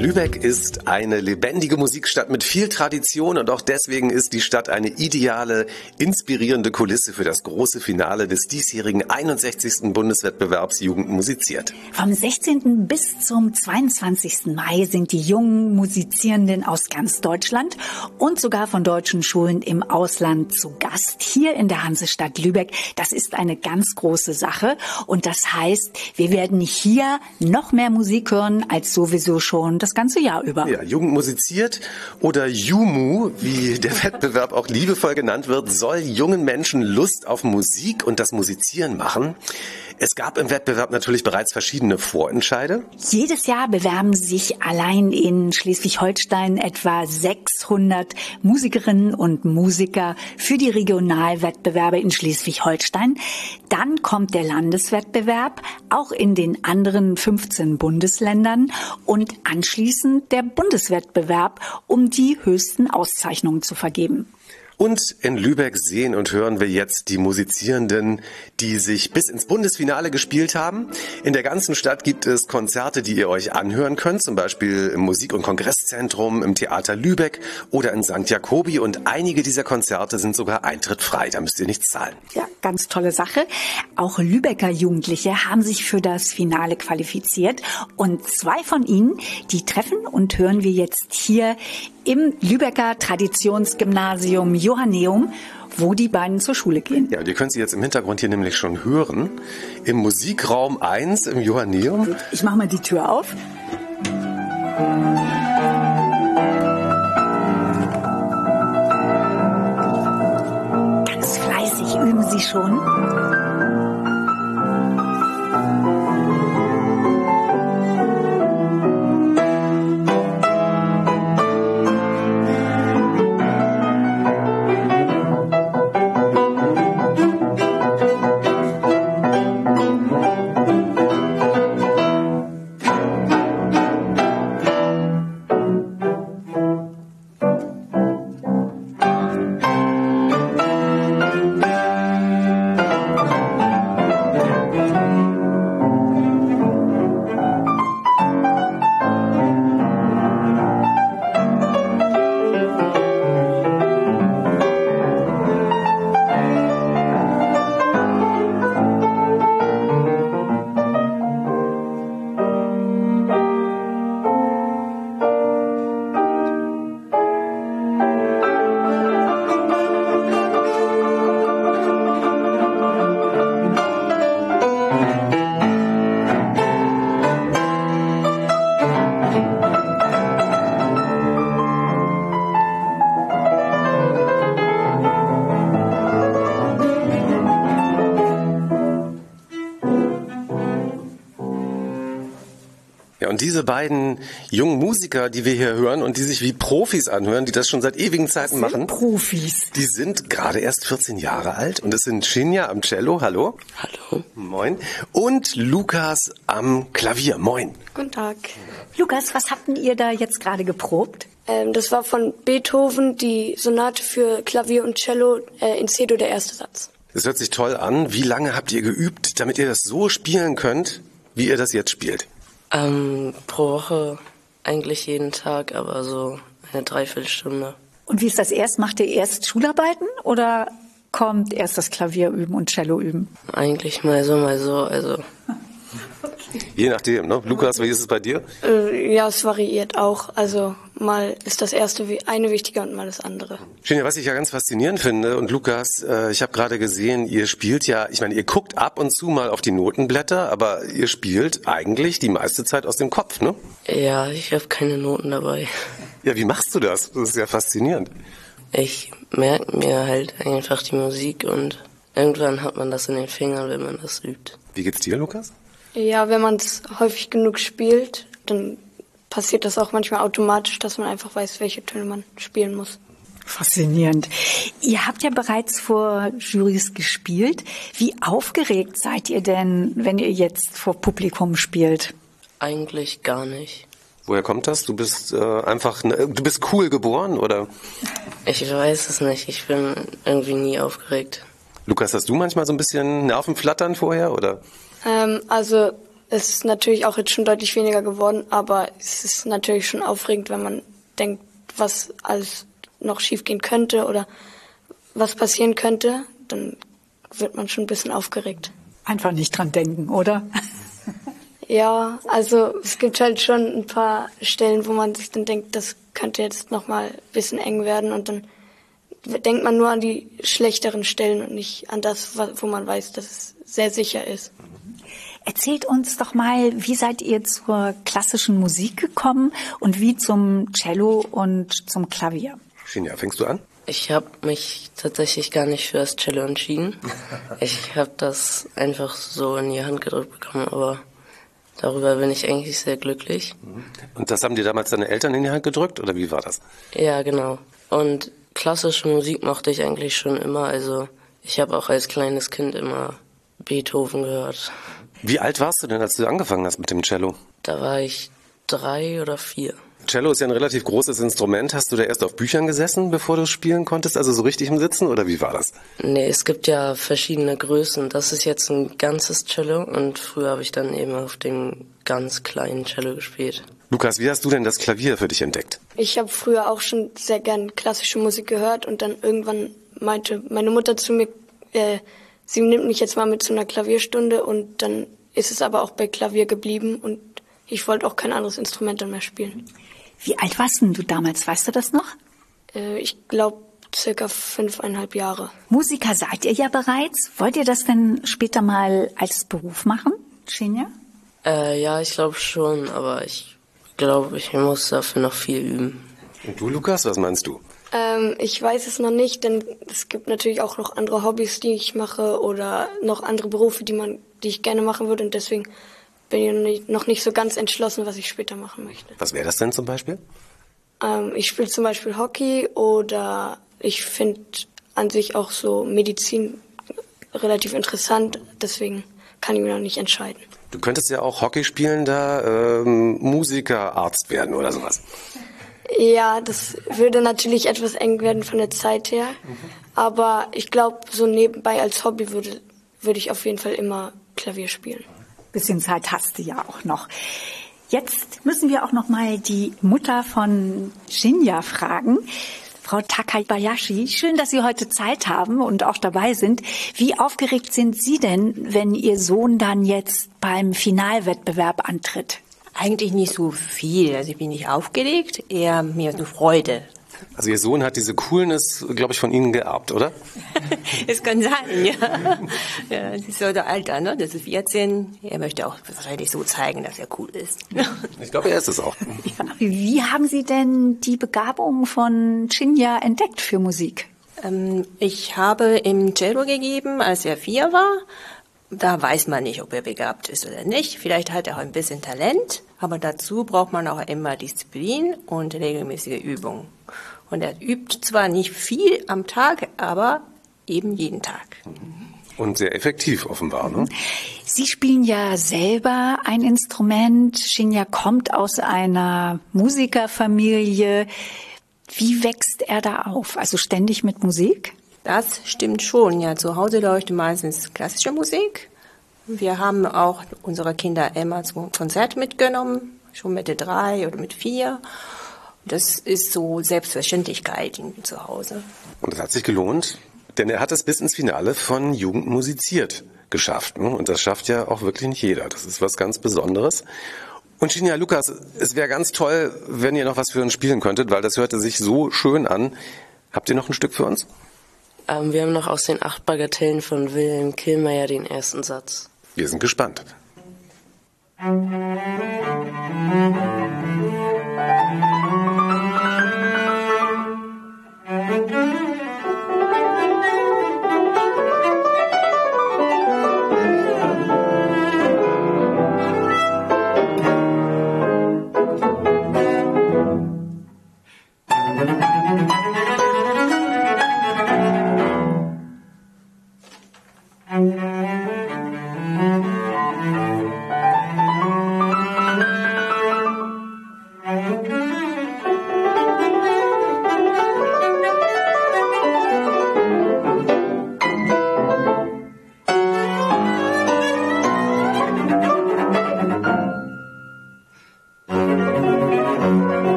S1: Lübeck ist eine lebendige Musikstadt mit viel Tradition und auch deswegen ist die Stadt eine ideale, inspirierende Kulisse für das große Finale des diesjährigen 61. Bundeswettbewerbs Jugend musiziert.
S2: Vom 16. bis zum 22. Mai sind die jungen Musizierenden aus ganz Deutschland und sogar von deutschen Schulen im Ausland zu Gast hier in der Hansestadt Lübeck. Das ist eine ganz große Sache und das heißt, wir werden hier noch mehr Musik hören als sowieso schon das ganze Jahr über.
S1: Ja, Jugend musiziert oder JUMU, wie der Wettbewerb auch liebevoll genannt wird, soll jungen Menschen Lust auf Musik und das Musizieren machen. Es gab im Wettbewerb natürlich bereits verschiedene Vorentscheide.
S2: Jedes Jahr bewerben sich allein in Schleswig-Holstein etwa 600 Musikerinnen und Musiker für die Regionalwettbewerbe in Schleswig-Holstein. Dann kommt der Landeswettbewerb, auch in den anderen 15 Bundesländern und anschließend der Bundeswettbewerb, um die höchsten Auszeichnungen zu vergeben.
S1: Und in Lübeck sehen und hören wir jetzt die Musizierenden, die sich bis ins Bundesfinale gespielt haben. In der ganzen Stadt gibt es Konzerte, die ihr euch anhören könnt, zum Beispiel im Musik- und Kongresszentrum, im Theater Lübeck oder in St. Jakobi. Und einige dieser Konzerte sind sogar eintrittfrei, da müsst ihr nichts zahlen.
S2: Ja, ganz tolle Sache. Auch Lübecker Jugendliche haben sich für das Finale qualifiziert. Und 2 von ihnen, die treffen und hören wir jetzt hier im Lübecker Traditionsgymnasium Johanneum, wo die beiden zur Schule gehen.
S1: Ja, und ihr könnt sie jetzt im Hintergrund hier nämlich schon hören. Im Musikraum 1 im Johanneum.
S2: Ich mache mal die Tür auf. Ganz fleißig üben sie schon.
S1: Und diese beiden jungen Musiker, die wir hier hören und die sich wie Profis anhören, die das schon seit ewigen Zeiten machen.
S2: Profis.
S1: Die sind gerade erst 14 Jahre alt und es sind Shinja am Cello, hallo.
S10: Hallo.
S1: Moin. Und Lukas am Klavier, moin.
S10: Guten Tag.
S2: Lukas, was habt ihr da jetzt gerade geprobt?
S10: Das war von Beethoven die Sonate für Klavier und Cello in C-Dur, der erste Satz.
S1: Das hört sich toll an. Wie lange habt ihr geübt, damit ihr das so spielen könnt, wie ihr das jetzt spielt?
S10: Pro Woche eigentlich jeden Tag, aber so eine Dreiviertelstunde.
S2: Und wie ist das erst? Macht ihr erst Schularbeiten oder kommt erst das Klavier üben und Cello üben?
S10: Eigentlich mal so, also.
S1: Je nachdem, ne? Lukas, wie ist es bei dir?
S10: Ja, es variiert auch. Also mal ist das erste eine wichtiger und mal das andere.
S1: Shinja, was ich ja ganz faszinierend finde, und Lukas, ich habe gerade gesehen, ihr spielt ja, ich meine, ihr guckt ab und zu mal auf die Notenblätter, aber ihr spielt eigentlich die meiste Zeit aus dem Kopf, ne?
S10: Ja, ich habe keine Noten dabei.
S1: Ja, wie machst du das? Das ist ja faszinierend.
S10: Ich merke mir halt einfach die Musik und irgendwann hat man das in den Fingern, wenn man das übt.
S1: Wie geht's dir, Lukas?
S10: Ja, wenn man es häufig genug spielt, dann passiert das auch manchmal automatisch, dass man einfach weiß, welche Töne man spielen muss.
S2: Faszinierend. Ihr habt ja bereits vor Jurys gespielt. Wie aufgeregt seid ihr denn, wenn ihr jetzt vor Publikum spielt?
S10: Eigentlich gar nicht.
S1: Woher kommt das? Du bist du bist cool geboren, oder?
S10: Ich weiß es nicht. Ich bin irgendwie nie aufgeregt.
S1: Lukas, hast du manchmal so ein bisschen Nervenflattern vorher, oder?
S10: Also es ist natürlich auch jetzt schon deutlich weniger geworden, aber es ist natürlich schon aufregend, wenn man denkt, was alles noch schiefgehen könnte oder was passieren könnte, dann wird man schon ein bisschen aufgeregt.
S2: Einfach nicht dran denken, oder?
S10: Ja, also es gibt halt schon ein paar Stellen, wo man sich dann denkt, das könnte jetzt nochmal ein bisschen eng werden und dann denkt man nur an die schlechteren Stellen und nicht an das, wo man weiß, dass es sehr sicher ist.
S2: Erzählt uns doch mal, wie seid ihr zur klassischen Musik gekommen und wie zum Cello und zum Klavier?
S1: Xenia, fängst du an?
S11: Ich habe mich tatsächlich gar nicht für das Cello entschieden. Ich habe das einfach so in die Hand gedrückt bekommen, aber darüber bin ich eigentlich sehr glücklich.
S1: Und das haben dir damals deine Eltern in die Hand gedrückt, oder wie war das?
S11: Ja, genau. Und klassische Musik mochte ich eigentlich schon immer. Also ich habe auch als kleines Kind immer Beethoven gehört.
S1: Wie alt warst du denn, als du angefangen hast mit dem Cello?
S11: Da war ich 3 oder 4.
S1: Cello ist ja ein relativ großes Instrument. Hast du da erst auf Büchern gesessen, bevor du spielen konntest? Also so richtig im Sitzen, oder wie war das?
S11: Nee, es gibt ja verschiedene Größen. Das ist jetzt ein ganzes Cello und früher habe ich dann eben auf dem ganz kleinen Cello gespielt.
S1: Lukas, wie hast du denn das Klavier für dich entdeckt?
S10: Ich habe früher auch schon sehr gern klassische Musik gehört und dann irgendwann meinte meine Mutter zu mir, sie nimmt mich jetzt mal mit zu einer Klavierstunde und dann ist es aber auch bei Klavier geblieben und ich wollte auch kein anderes Instrument dann mehr spielen.
S2: Wie alt warst denn du damals, weißt du das noch?
S10: Ich glaube circa 5,5 Jahre.
S2: Musiker seid ihr ja bereits. Wollt ihr das denn später mal als Beruf machen, Xenia?
S11: Ja, ich glaube schon, aber ich glaube, ich muss dafür noch viel üben.
S1: Und du, Lukas, was meinst du?
S10: Ich weiß es noch nicht, denn es gibt natürlich auch noch andere Hobbys, die ich mache oder noch andere Berufe, die ich gerne machen würde und deswegen bin ich noch nicht so ganz entschlossen, was ich später machen möchte.
S1: Was wäre das denn zum Beispiel?
S10: Ich spiele zum Beispiel Hockey oder ich finde an sich auch so Medizin relativ interessant, deswegen kann ich mich noch nicht entscheiden.
S1: Du könntest ja auch Hockey spielender Musiker, Arzt werden oder sowas.
S10: Ja, das würde natürlich etwas eng werden von der Zeit her, aber ich glaube, so nebenbei als Hobby würde ich auf jeden Fall immer Klavier spielen.
S2: Bisschen Zeit hast du ja auch noch. Jetzt müssen wir auch noch mal die Mutter von Xenia fragen. Frau Takabayashi, schön, dass Sie heute Zeit haben und auch dabei sind. Wie aufgeregt sind Sie denn, wenn Ihr Sohn dann jetzt beim Finalwettbewerb antritt?
S4: Eigentlich nicht so viel. Also ich bin nicht aufgeregt, eher mehr so Freude.
S1: Also Ihr Sohn hat diese Coolness, glaube ich, von Ihnen geerbt, oder?
S4: Es kann sein, ja. Ja, das ist so der Alter, ne? Das ist 14. Er möchte auch wahrscheinlich so zeigen, dass er cool ist.
S1: Ich glaube, er ist es auch.
S2: Ja. Wie haben Sie denn die Begabung von Xenia entdeckt für Musik?
S4: Ich habe ihm Cello gegeben, als er 4 war. Da weiß man nicht, ob er begabt ist oder nicht. Vielleicht hat er auch ein bisschen Talent, aber dazu braucht man auch immer Disziplin und regelmäßige Übung. Und er übt zwar nicht viel am Tag, aber eben jeden Tag.
S1: Und sehr effektiv offenbar, ne?
S2: Sie spielen ja selber ein Instrument. Xenia kommt aus einer Musikerfamilie. Wie wächst er da auf? Also ständig mit Musik?
S4: Das stimmt schon. Ja, zu Hause läuft meistens klassische Musik. Wir haben auch unsere Kinder immer zum Konzert mitgenommen, schon mit 3 oder mit 4. Das ist so Selbstverständlichkeit zu Hause.
S1: Und es hat sich gelohnt, denn er hat es bis ins Finale von Jugend musiziert geschafft. Ne? Und das schafft ja auch wirklich nicht jeder. Das ist was ganz Besonderes. Und Xenia, Lukas, es wäre ganz toll, wenn ihr noch was für uns spielen könntet, weil das hörte sich so schön an. Habt ihr noch ein Stück für uns?
S11: Wir haben noch aus den 8 Bagatellen von Wilhelm Killmeyer den ersten Satz.
S1: Wir sind gespannt.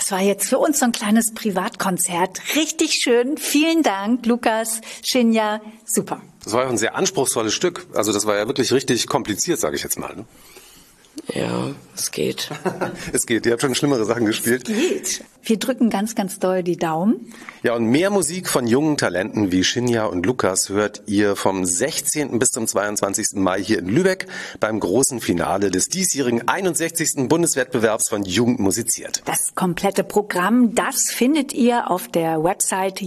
S2: Das war jetzt für uns so ein kleines Privatkonzert. Richtig schön. Vielen Dank, Lukas, Shinja. Super.
S1: Das war ja ein sehr anspruchsvolles Stück. Also das war ja wirklich richtig kompliziert, sage ich jetzt mal. Ne?
S11: Ja, es geht.
S1: Es geht. Ihr habt schon schlimmere Sachen gespielt.
S2: Es geht. Wir drücken ganz, ganz doll die Daumen.
S1: Ja, und mehr Musik von jungen Talenten wie Shinja und Lukas hört ihr vom 16. bis zum 22. Mai hier in Lübeck beim großen Finale des diesjährigen 61. Bundeswettbewerbs von Jugend musiziert.
S2: Das komplette Programm, das findet ihr auf der Website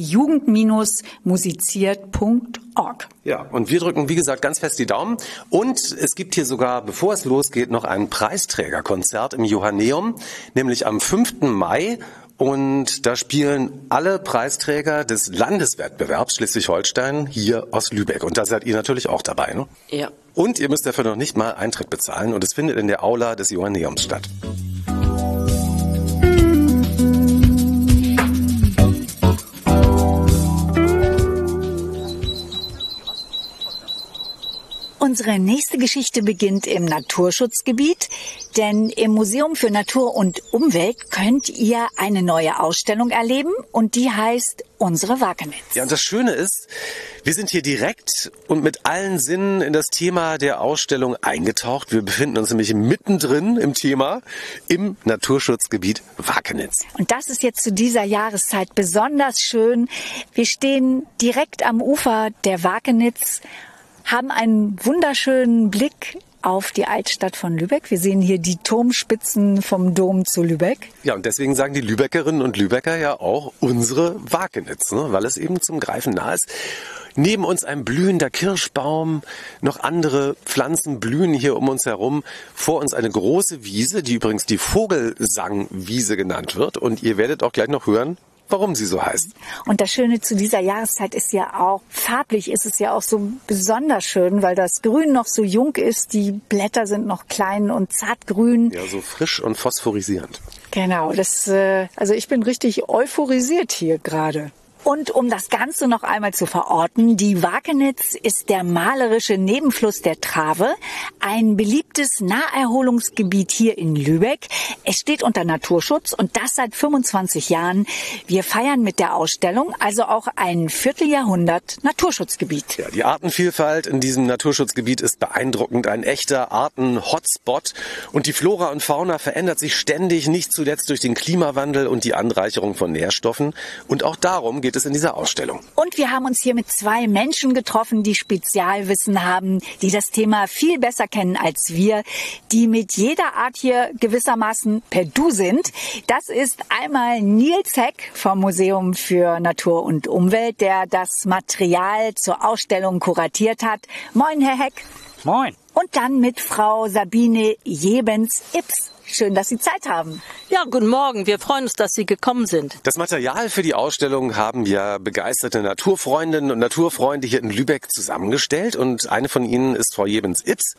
S2: jugend-musiziert.org.
S1: Ja, und wir drücken, wie gesagt, ganz fest die Daumen. Und es gibt hier sogar, bevor es losgeht, noch ein Preisträgerkonzert im Johanneum, nämlich am 5. Mai. Und da spielen alle Preisträger des Landeswettbewerbs Schleswig-Holstein hier aus Lübeck. Und da seid ihr natürlich auch dabei, ne?
S11: Ja.
S1: Und ihr müsst dafür noch nicht mal Eintritt bezahlen. Und es findet in der Aula des Johanneums statt.
S2: Unsere nächste Geschichte beginnt im Naturschutzgebiet, denn im Museum für Natur und Umwelt könnt ihr eine neue Ausstellung erleben und die heißt Unsere Wakenitz.
S1: Ja, und das Schöne ist, wir sind hier direkt und mit allen Sinnen in das Thema der Ausstellung eingetaucht. Wir befinden uns nämlich mittendrin im Thema im Naturschutzgebiet Wakenitz.
S2: Und das ist jetzt zu dieser Jahreszeit besonders schön. Wir stehen direkt am Ufer der Wakenitz, haben einen wunderschönen Blick auf die Altstadt von Lübeck. Wir sehen hier die Turmspitzen vom Dom zu Lübeck.
S1: Ja, und deswegen sagen die Lübeckerinnen und Lübecker ja auch unsere Wakenitz, ne? Weil es eben zum Greifen nah ist. Neben uns ein blühender Kirschbaum, noch andere Pflanzen blühen hier um uns herum. Vor uns eine große Wiese, die übrigens die Vogelsangwiese genannt wird. Und ihr werdet auch gleich noch hören, warum sie so heißt.
S2: Und das Schöne zu dieser Jahreszeit ist ja auch, farblich ist es ja auch so besonders schön, weil das Grün noch so jung ist, die Blätter sind noch klein und zartgrün.
S1: Ja, so frisch und phosphorisierend.
S2: Genau, also ich bin richtig euphorisiert hier gerade. Und um das Ganze noch einmal zu verorten, die Wakenitz ist der malerische Nebenfluss der Trave, ein beliebtes Naherholungsgebiet hier in Lübeck. Es steht unter Naturschutz und das seit 25 Jahren. Wir feiern mit der Ausstellung also auch ein Vierteljahrhundert Naturschutzgebiet.
S1: Ja, die Artenvielfalt in diesem Naturschutzgebiet ist beeindruckend, ein echter Arten-Hotspot. Und die Flora und Fauna verändert sich ständig, nicht zuletzt durch den Klimawandel und die Anreicherung von Nährstoffen. Und auch darum geht es in dieser Ausstellung.
S2: Und wir haben uns hier mit zwei Menschen getroffen, die Spezialwissen haben, die das Thema viel besser kennen als wir, die mit jeder Art hier gewissermaßen per Du sind. Das ist einmal Nils Heck vom Museum für Natur und Umwelt, der das Material zur Ausstellung kuratiert hat. Moin, Herr Heck.
S12: Moin.
S2: Und dann mit Frau Sabine Jebens-Ips. Schön, dass Sie Zeit haben.
S12: Ja, guten Morgen. Wir freuen uns, dass Sie gekommen sind.
S1: Das Material für die Ausstellung haben ja begeisterte Naturfreundinnen und Naturfreunde hier in Lübeck zusammengestellt. Und eine von ihnen ist Frau Jebens-Ips.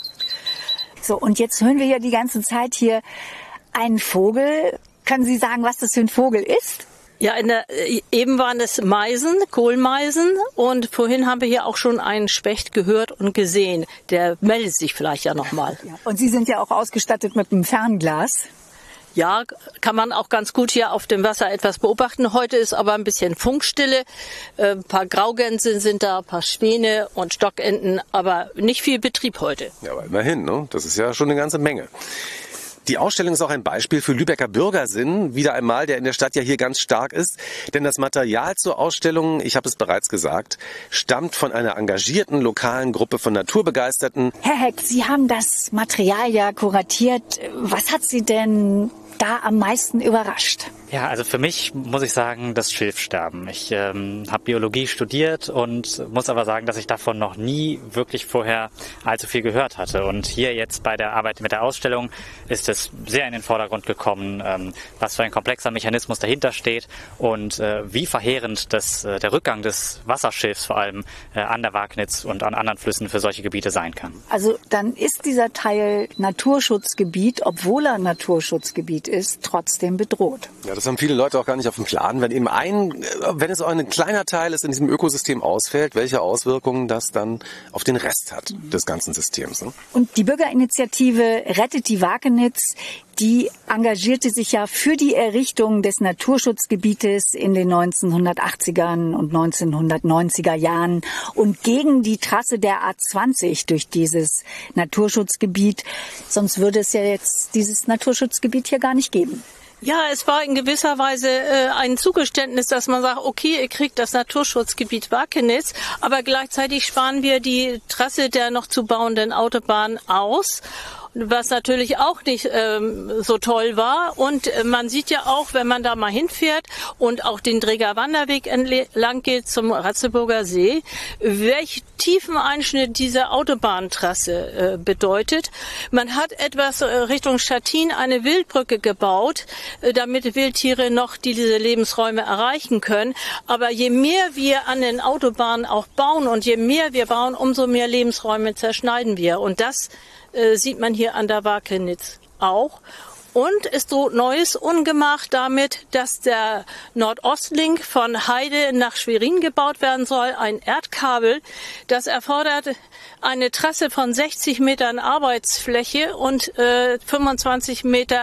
S2: So, und jetzt hören wir ja die ganze Zeit hier einen Vogel. Können Sie sagen, was das für ein Vogel ist?
S12: Ja, eben waren es Meisen, Kohlmeisen, und vorhin haben wir hier auch schon einen Specht gehört und gesehen. Der meldet sich vielleicht ja nochmal.
S2: Ja, und Sie sind ja auch ausgestattet mit einem Fernglas.
S12: Ja, kann man auch ganz gut hier auf dem Wasser etwas beobachten. Heute ist aber ein bisschen Funkstille. Ein paar Graugänse sind da, ein paar Späne und Stockenten, aber nicht viel Betrieb heute.
S1: Ja, aber immerhin, ne? Das ist ja schon eine ganze Menge. Die Ausstellung ist auch ein Beispiel für Lübecker Bürgersinn, wieder einmal, der in der Stadt ja hier ganz stark ist. Denn das Material zur Ausstellung, ich habe es bereits gesagt, stammt von einer engagierten lokalen Gruppe von Naturbegeisterten.
S2: Herr Heck, Sie haben das Material ja kuratiert. Was hat Sie denn da am meisten überrascht?
S13: Ja, also für mich muss ich sagen, das Schilfsterben. Ich habe Biologie studiert und muss aber sagen, dass ich davon noch nie wirklich vorher allzu viel gehört hatte. Und hier jetzt bei der Arbeit mit der Ausstellung ist es sehr in den Vordergrund gekommen, was für ein komplexer Mechanismus dahinter steht und wie verheerend der Rückgang des Wasserschilfs vor allem an der Wakenitz und an anderen Flüssen für solche Gebiete sein kann.
S2: Also dann ist dieser Teil Naturschutzgebiet, obwohl er Naturschutzgebiet ist, trotzdem bedroht.
S1: Ja, das haben viele Leute auch gar nicht auf dem Plan. Wenn es auch ein kleiner Teil ist, in diesem Ökosystem ausfällt, welche Auswirkungen das dann auf den Rest hat des ganzen Systems. Ne?
S2: Und die Bürgerinitiative Rettet die Wakenitz, die engagierte sich ja für die Errichtung des Naturschutzgebietes in den 1980er und 1990er Jahren und gegen die Trasse der A20 durch dieses Naturschutzgebiet. Sonst würde es ja jetzt dieses Naturschutzgebiet hier gar nicht geben.
S12: Ja, es war in gewisser Weise ein Zugeständnis, dass man sagt, okay, ihr kriegt das Naturschutzgebiet Wakenitz, aber gleichzeitig sparen wir die Trasse der noch zu bauenden Autobahn aus. Was natürlich auch nicht so toll war. Und man sieht ja auch, wenn man da mal hinfährt und auch den Dreger Wanderweg entlang geht zum Ratzeburger See, welch tiefen Einschnitt diese Autobahntrasse bedeutet. Man hat etwas Richtung Stettin eine Wildbrücke gebaut, damit Wildtiere noch diese Lebensräume erreichen können. Aber je mehr wir an den Autobahnen auch bauen und je mehr wir bauen, umso mehr Lebensräume zerschneiden wir. Und das sieht man hier an der Wakenitz auch. Und es droht neues Ungemach damit, dass der Nordostlink von Heide nach Schwerin gebaut werden soll. Ein Erdkabel, das erfordert eine Trasse von 60 Metern Arbeitsfläche und 25 Meter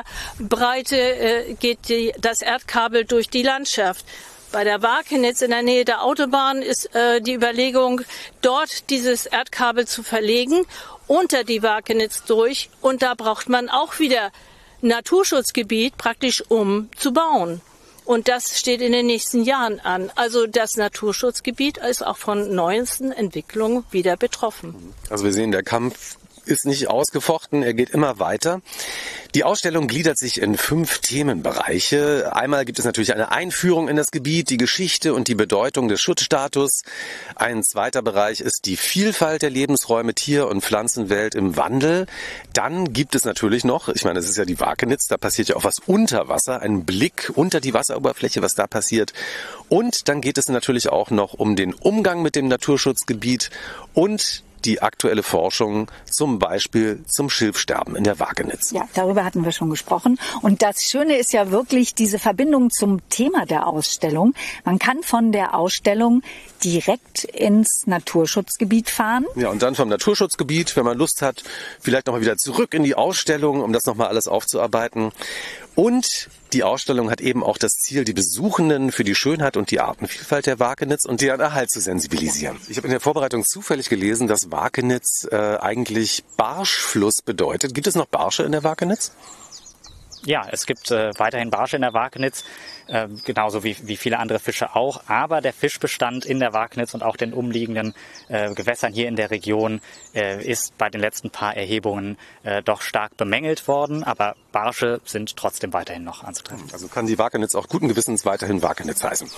S12: Breite geht das Erdkabel durch die Landschaft. Bei der Wakenitz in der Nähe der Autobahn ist die Überlegung, dort dieses Erdkabel zu verlegen, unter die Wakenitz durch. Und da braucht man auch wieder Naturschutzgebiet praktisch zu bauen. Und das steht in den nächsten Jahren an. Also das Naturschutzgebiet ist auch von neuesten Entwicklungen wieder betroffen.
S1: Also wir sehen, der Kampf ist nicht ausgefochten, er geht immer weiter. Die Ausstellung gliedert sich in 5 Themenbereiche. Einmal gibt es natürlich eine Einführung in das Gebiet, die Geschichte und die Bedeutung des Schutzstatus. Ein zweiter Bereich ist die Vielfalt der Lebensräume, Tier- und Pflanzenwelt im Wandel. Dann gibt es natürlich noch, ich meine, es ist ja die Wakenitz, da passiert ja auch was unter Wasser, ein Blick unter die Wasseroberfläche, was da passiert. Und dann geht es natürlich auch noch um den Umgang mit dem Naturschutzgebiet und die aktuelle Forschung, zum Beispiel zum Schilfsterben in der Wakenitz.
S2: Ja, darüber hatten wir schon gesprochen. Und das Schöne ist ja wirklich diese Verbindung zum Thema der Ausstellung. Man kann von der Ausstellung direkt ins Naturschutzgebiet fahren.
S1: Ja, und dann vom Naturschutzgebiet, wenn man Lust hat, vielleicht nochmal wieder zurück in die Ausstellung, um das nochmal alles aufzuarbeiten. Und die Ausstellung hat eben auch das Ziel, die Besuchenden für die Schönheit und die Artenvielfalt der Wakenitz und deren Erhalt zu sensibilisieren. Ich habe in der Vorbereitung zufällig gelesen, dass Wakenitz eigentlich Barschfluss bedeutet. Gibt es noch Barsche in der Wakenitz?
S13: Ja, es gibt weiterhin Barsche in der Wakenitz, genauso wie viele andere Fische auch. Aber der Fischbestand in der Wakenitz und auch den umliegenden Gewässern hier in der Region ist bei den letzten paar Erhebungen doch stark bemängelt worden. Aber Barsche sind trotzdem weiterhin noch anzutreffen.
S1: Also kann die Wakenitz auch guten Gewissens weiterhin Wakenitz heißen.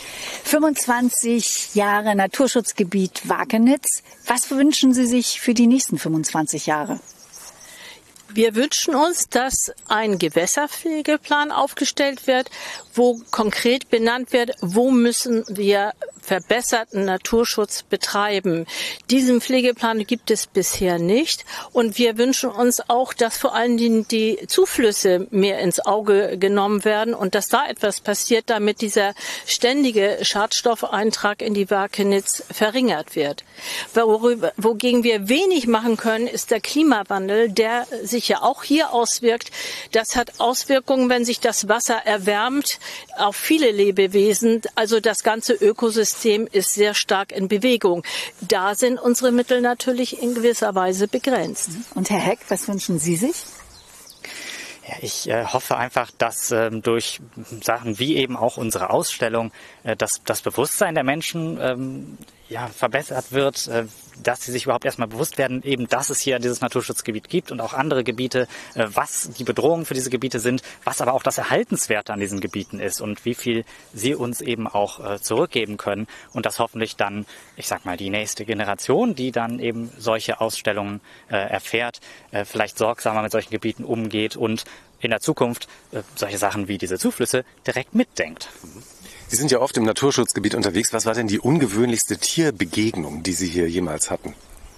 S2: 25 Jahre Naturschutzgebiet Wakenitz. Was wünschen Sie sich für die nächsten 25 Jahre?
S12: Wir wünschen uns, dass ein Gewässerpflegeplan aufgestellt wird, wo konkret benannt wird, wo müssen wir verbesserten Naturschutz betreiben. Diesen Pflegeplan gibt es bisher nicht. Und wir wünschen uns auch, dass vor allen Dingen die Zuflüsse mehr ins Auge genommen werden und dass da etwas passiert, damit dieser ständige Schadstoffeintrag in die Wakenitz verringert wird. Wogegen wir wenig machen können, ist der Klimawandel, der sich ja auch hier auswirkt. Das hat Auswirkungen, wenn sich das Wasser erwärmt, auf viele Lebewesen. Also das ganze Ökosystem ist sehr stark in Bewegung. Da sind unsere Mittel natürlich in gewisser Weise begrenzt.
S2: Und Herr Heck, was wünschen Sie sich?
S13: Ja, ich hoffe einfach, dass durch Sachen wie eben auch unsere Ausstellung das Bewusstsein der Menschen verbessert wird, dass sie sich überhaupt erstmal bewusst werden, eben, dass es hier dieses Naturschutzgebiet gibt und auch andere Gebiete, was die Bedrohungen für diese Gebiete sind, was aber auch das Erhaltenswerte an diesen Gebieten ist und wie viel sie uns eben auch zurückgeben können und dass hoffentlich dann, ich sag mal, die nächste Generation, die dann eben solche Ausstellungen erfährt, vielleicht sorgsamer mit solchen Gebieten umgeht und in der Zukunft solche Sachen wie diese Zuflüsse direkt mitdenkt.
S1: Sie sind ja oft im Naturschutzgebiet unterwegs. Was war denn die ungewöhnlichste Tierbegegnung, die Sie hier jemals hatten?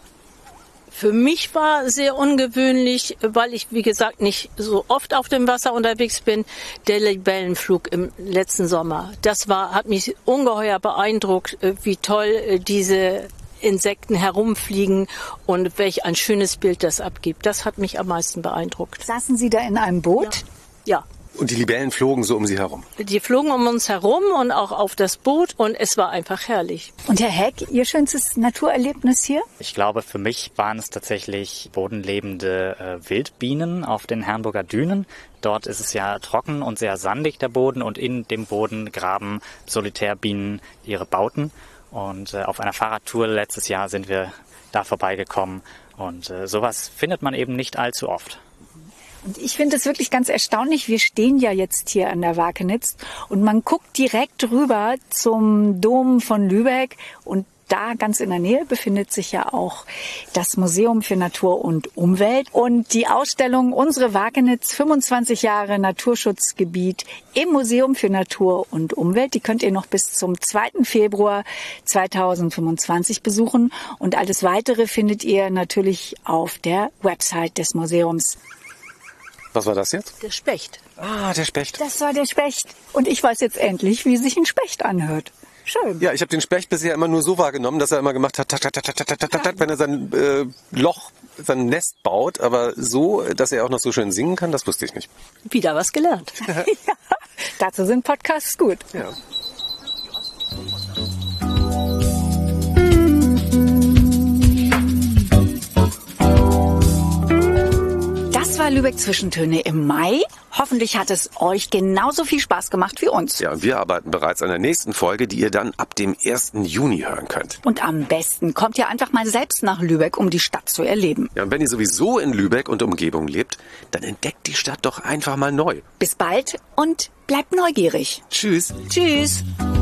S12: Für mich war sehr ungewöhnlich, weil ich, wie gesagt, nicht so oft auf dem Wasser unterwegs bin, der Libellenflug im letzten Sommer. Das hat mich ungeheuer beeindruckt, wie toll diese Insekten herumfliegen und welch ein schönes Bild das abgibt. Das hat mich am meisten beeindruckt.
S2: Saßen Sie da in einem Boot?
S12: Ja.
S1: Und die Libellen flogen so um Sie herum?
S12: Die flogen um uns herum und auch auf das Boot und es war einfach herrlich.
S2: Und Herr Heck, Ihr schönstes Naturerlebnis hier?
S13: Ich glaube, für mich waren es tatsächlich bodenlebende Wildbienen auf den Herrnburger Dünen. Dort ist es ja trocken und sehr sandig, der Boden, und in dem Boden graben Solitärbienen ihre Bauten. Und auf einer Fahrradtour letztes Jahr sind wir da vorbeigekommen. Und sowas findet man eben nicht allzu oft.
S2: Und ich finde es wirklich ganz erstaunlich. Wir stehen ja jetzt hier an der Wakenitz und man guckt direkt rüber zum Dom von Lübeck und da ganz in der Nähe befindet sich ja auch das Museum für Natur und Umwelt und die Ausstellung Unsere Wakenitz 25 Jahre Naturschutzgebiet im Museum für Natur und Umwelt. Die könnt ihr noch bis zum 2. Februar 2025 besuchen und alles Weitere findet ihr natürlich auf der Website des Museums.
S1: Was war das jetzt?
S12: Der Specht.
S1: Ah, der Specht.
S2: Das war der Specht. Und ich weiß jetzt endlich, wie sich ein Specht anhört. Schön.
S1: Ja, ich habe den Specht bisher immer nur so wahrgenommen, dass er immer gemacht hat, wenn er sein Loch, sein Nest baut. Aber so, dass er auch noch so schön singen kann, das wusste ich nicht.
S12: Wieder was gelernt.
S2: Ja, dazu sind Podcasts gut.
S1: Ja.
S2: Das war Lübeck Zwischentöne im Mai. Hoffentlich hat es euch genauso viel Spaß gemacht wie uns.
S1: Ja, und wir arbeiten bereits an der nächsten Folge, die ihr dann ab dem 1. Juni hören könnt.
S2: Und am besten kommt ihr einfach mal selbst nach Lübeck, um die Stadt zu erleben.
S1: Ja, und wenn ihr sowieso in Lübeck und Umgebung lebt, dann entdeckt die Stadt doch einfach mal neu.
S2: Bis bald und bleibt neugierig.
S1: Tschüss.
S2: Tschüss.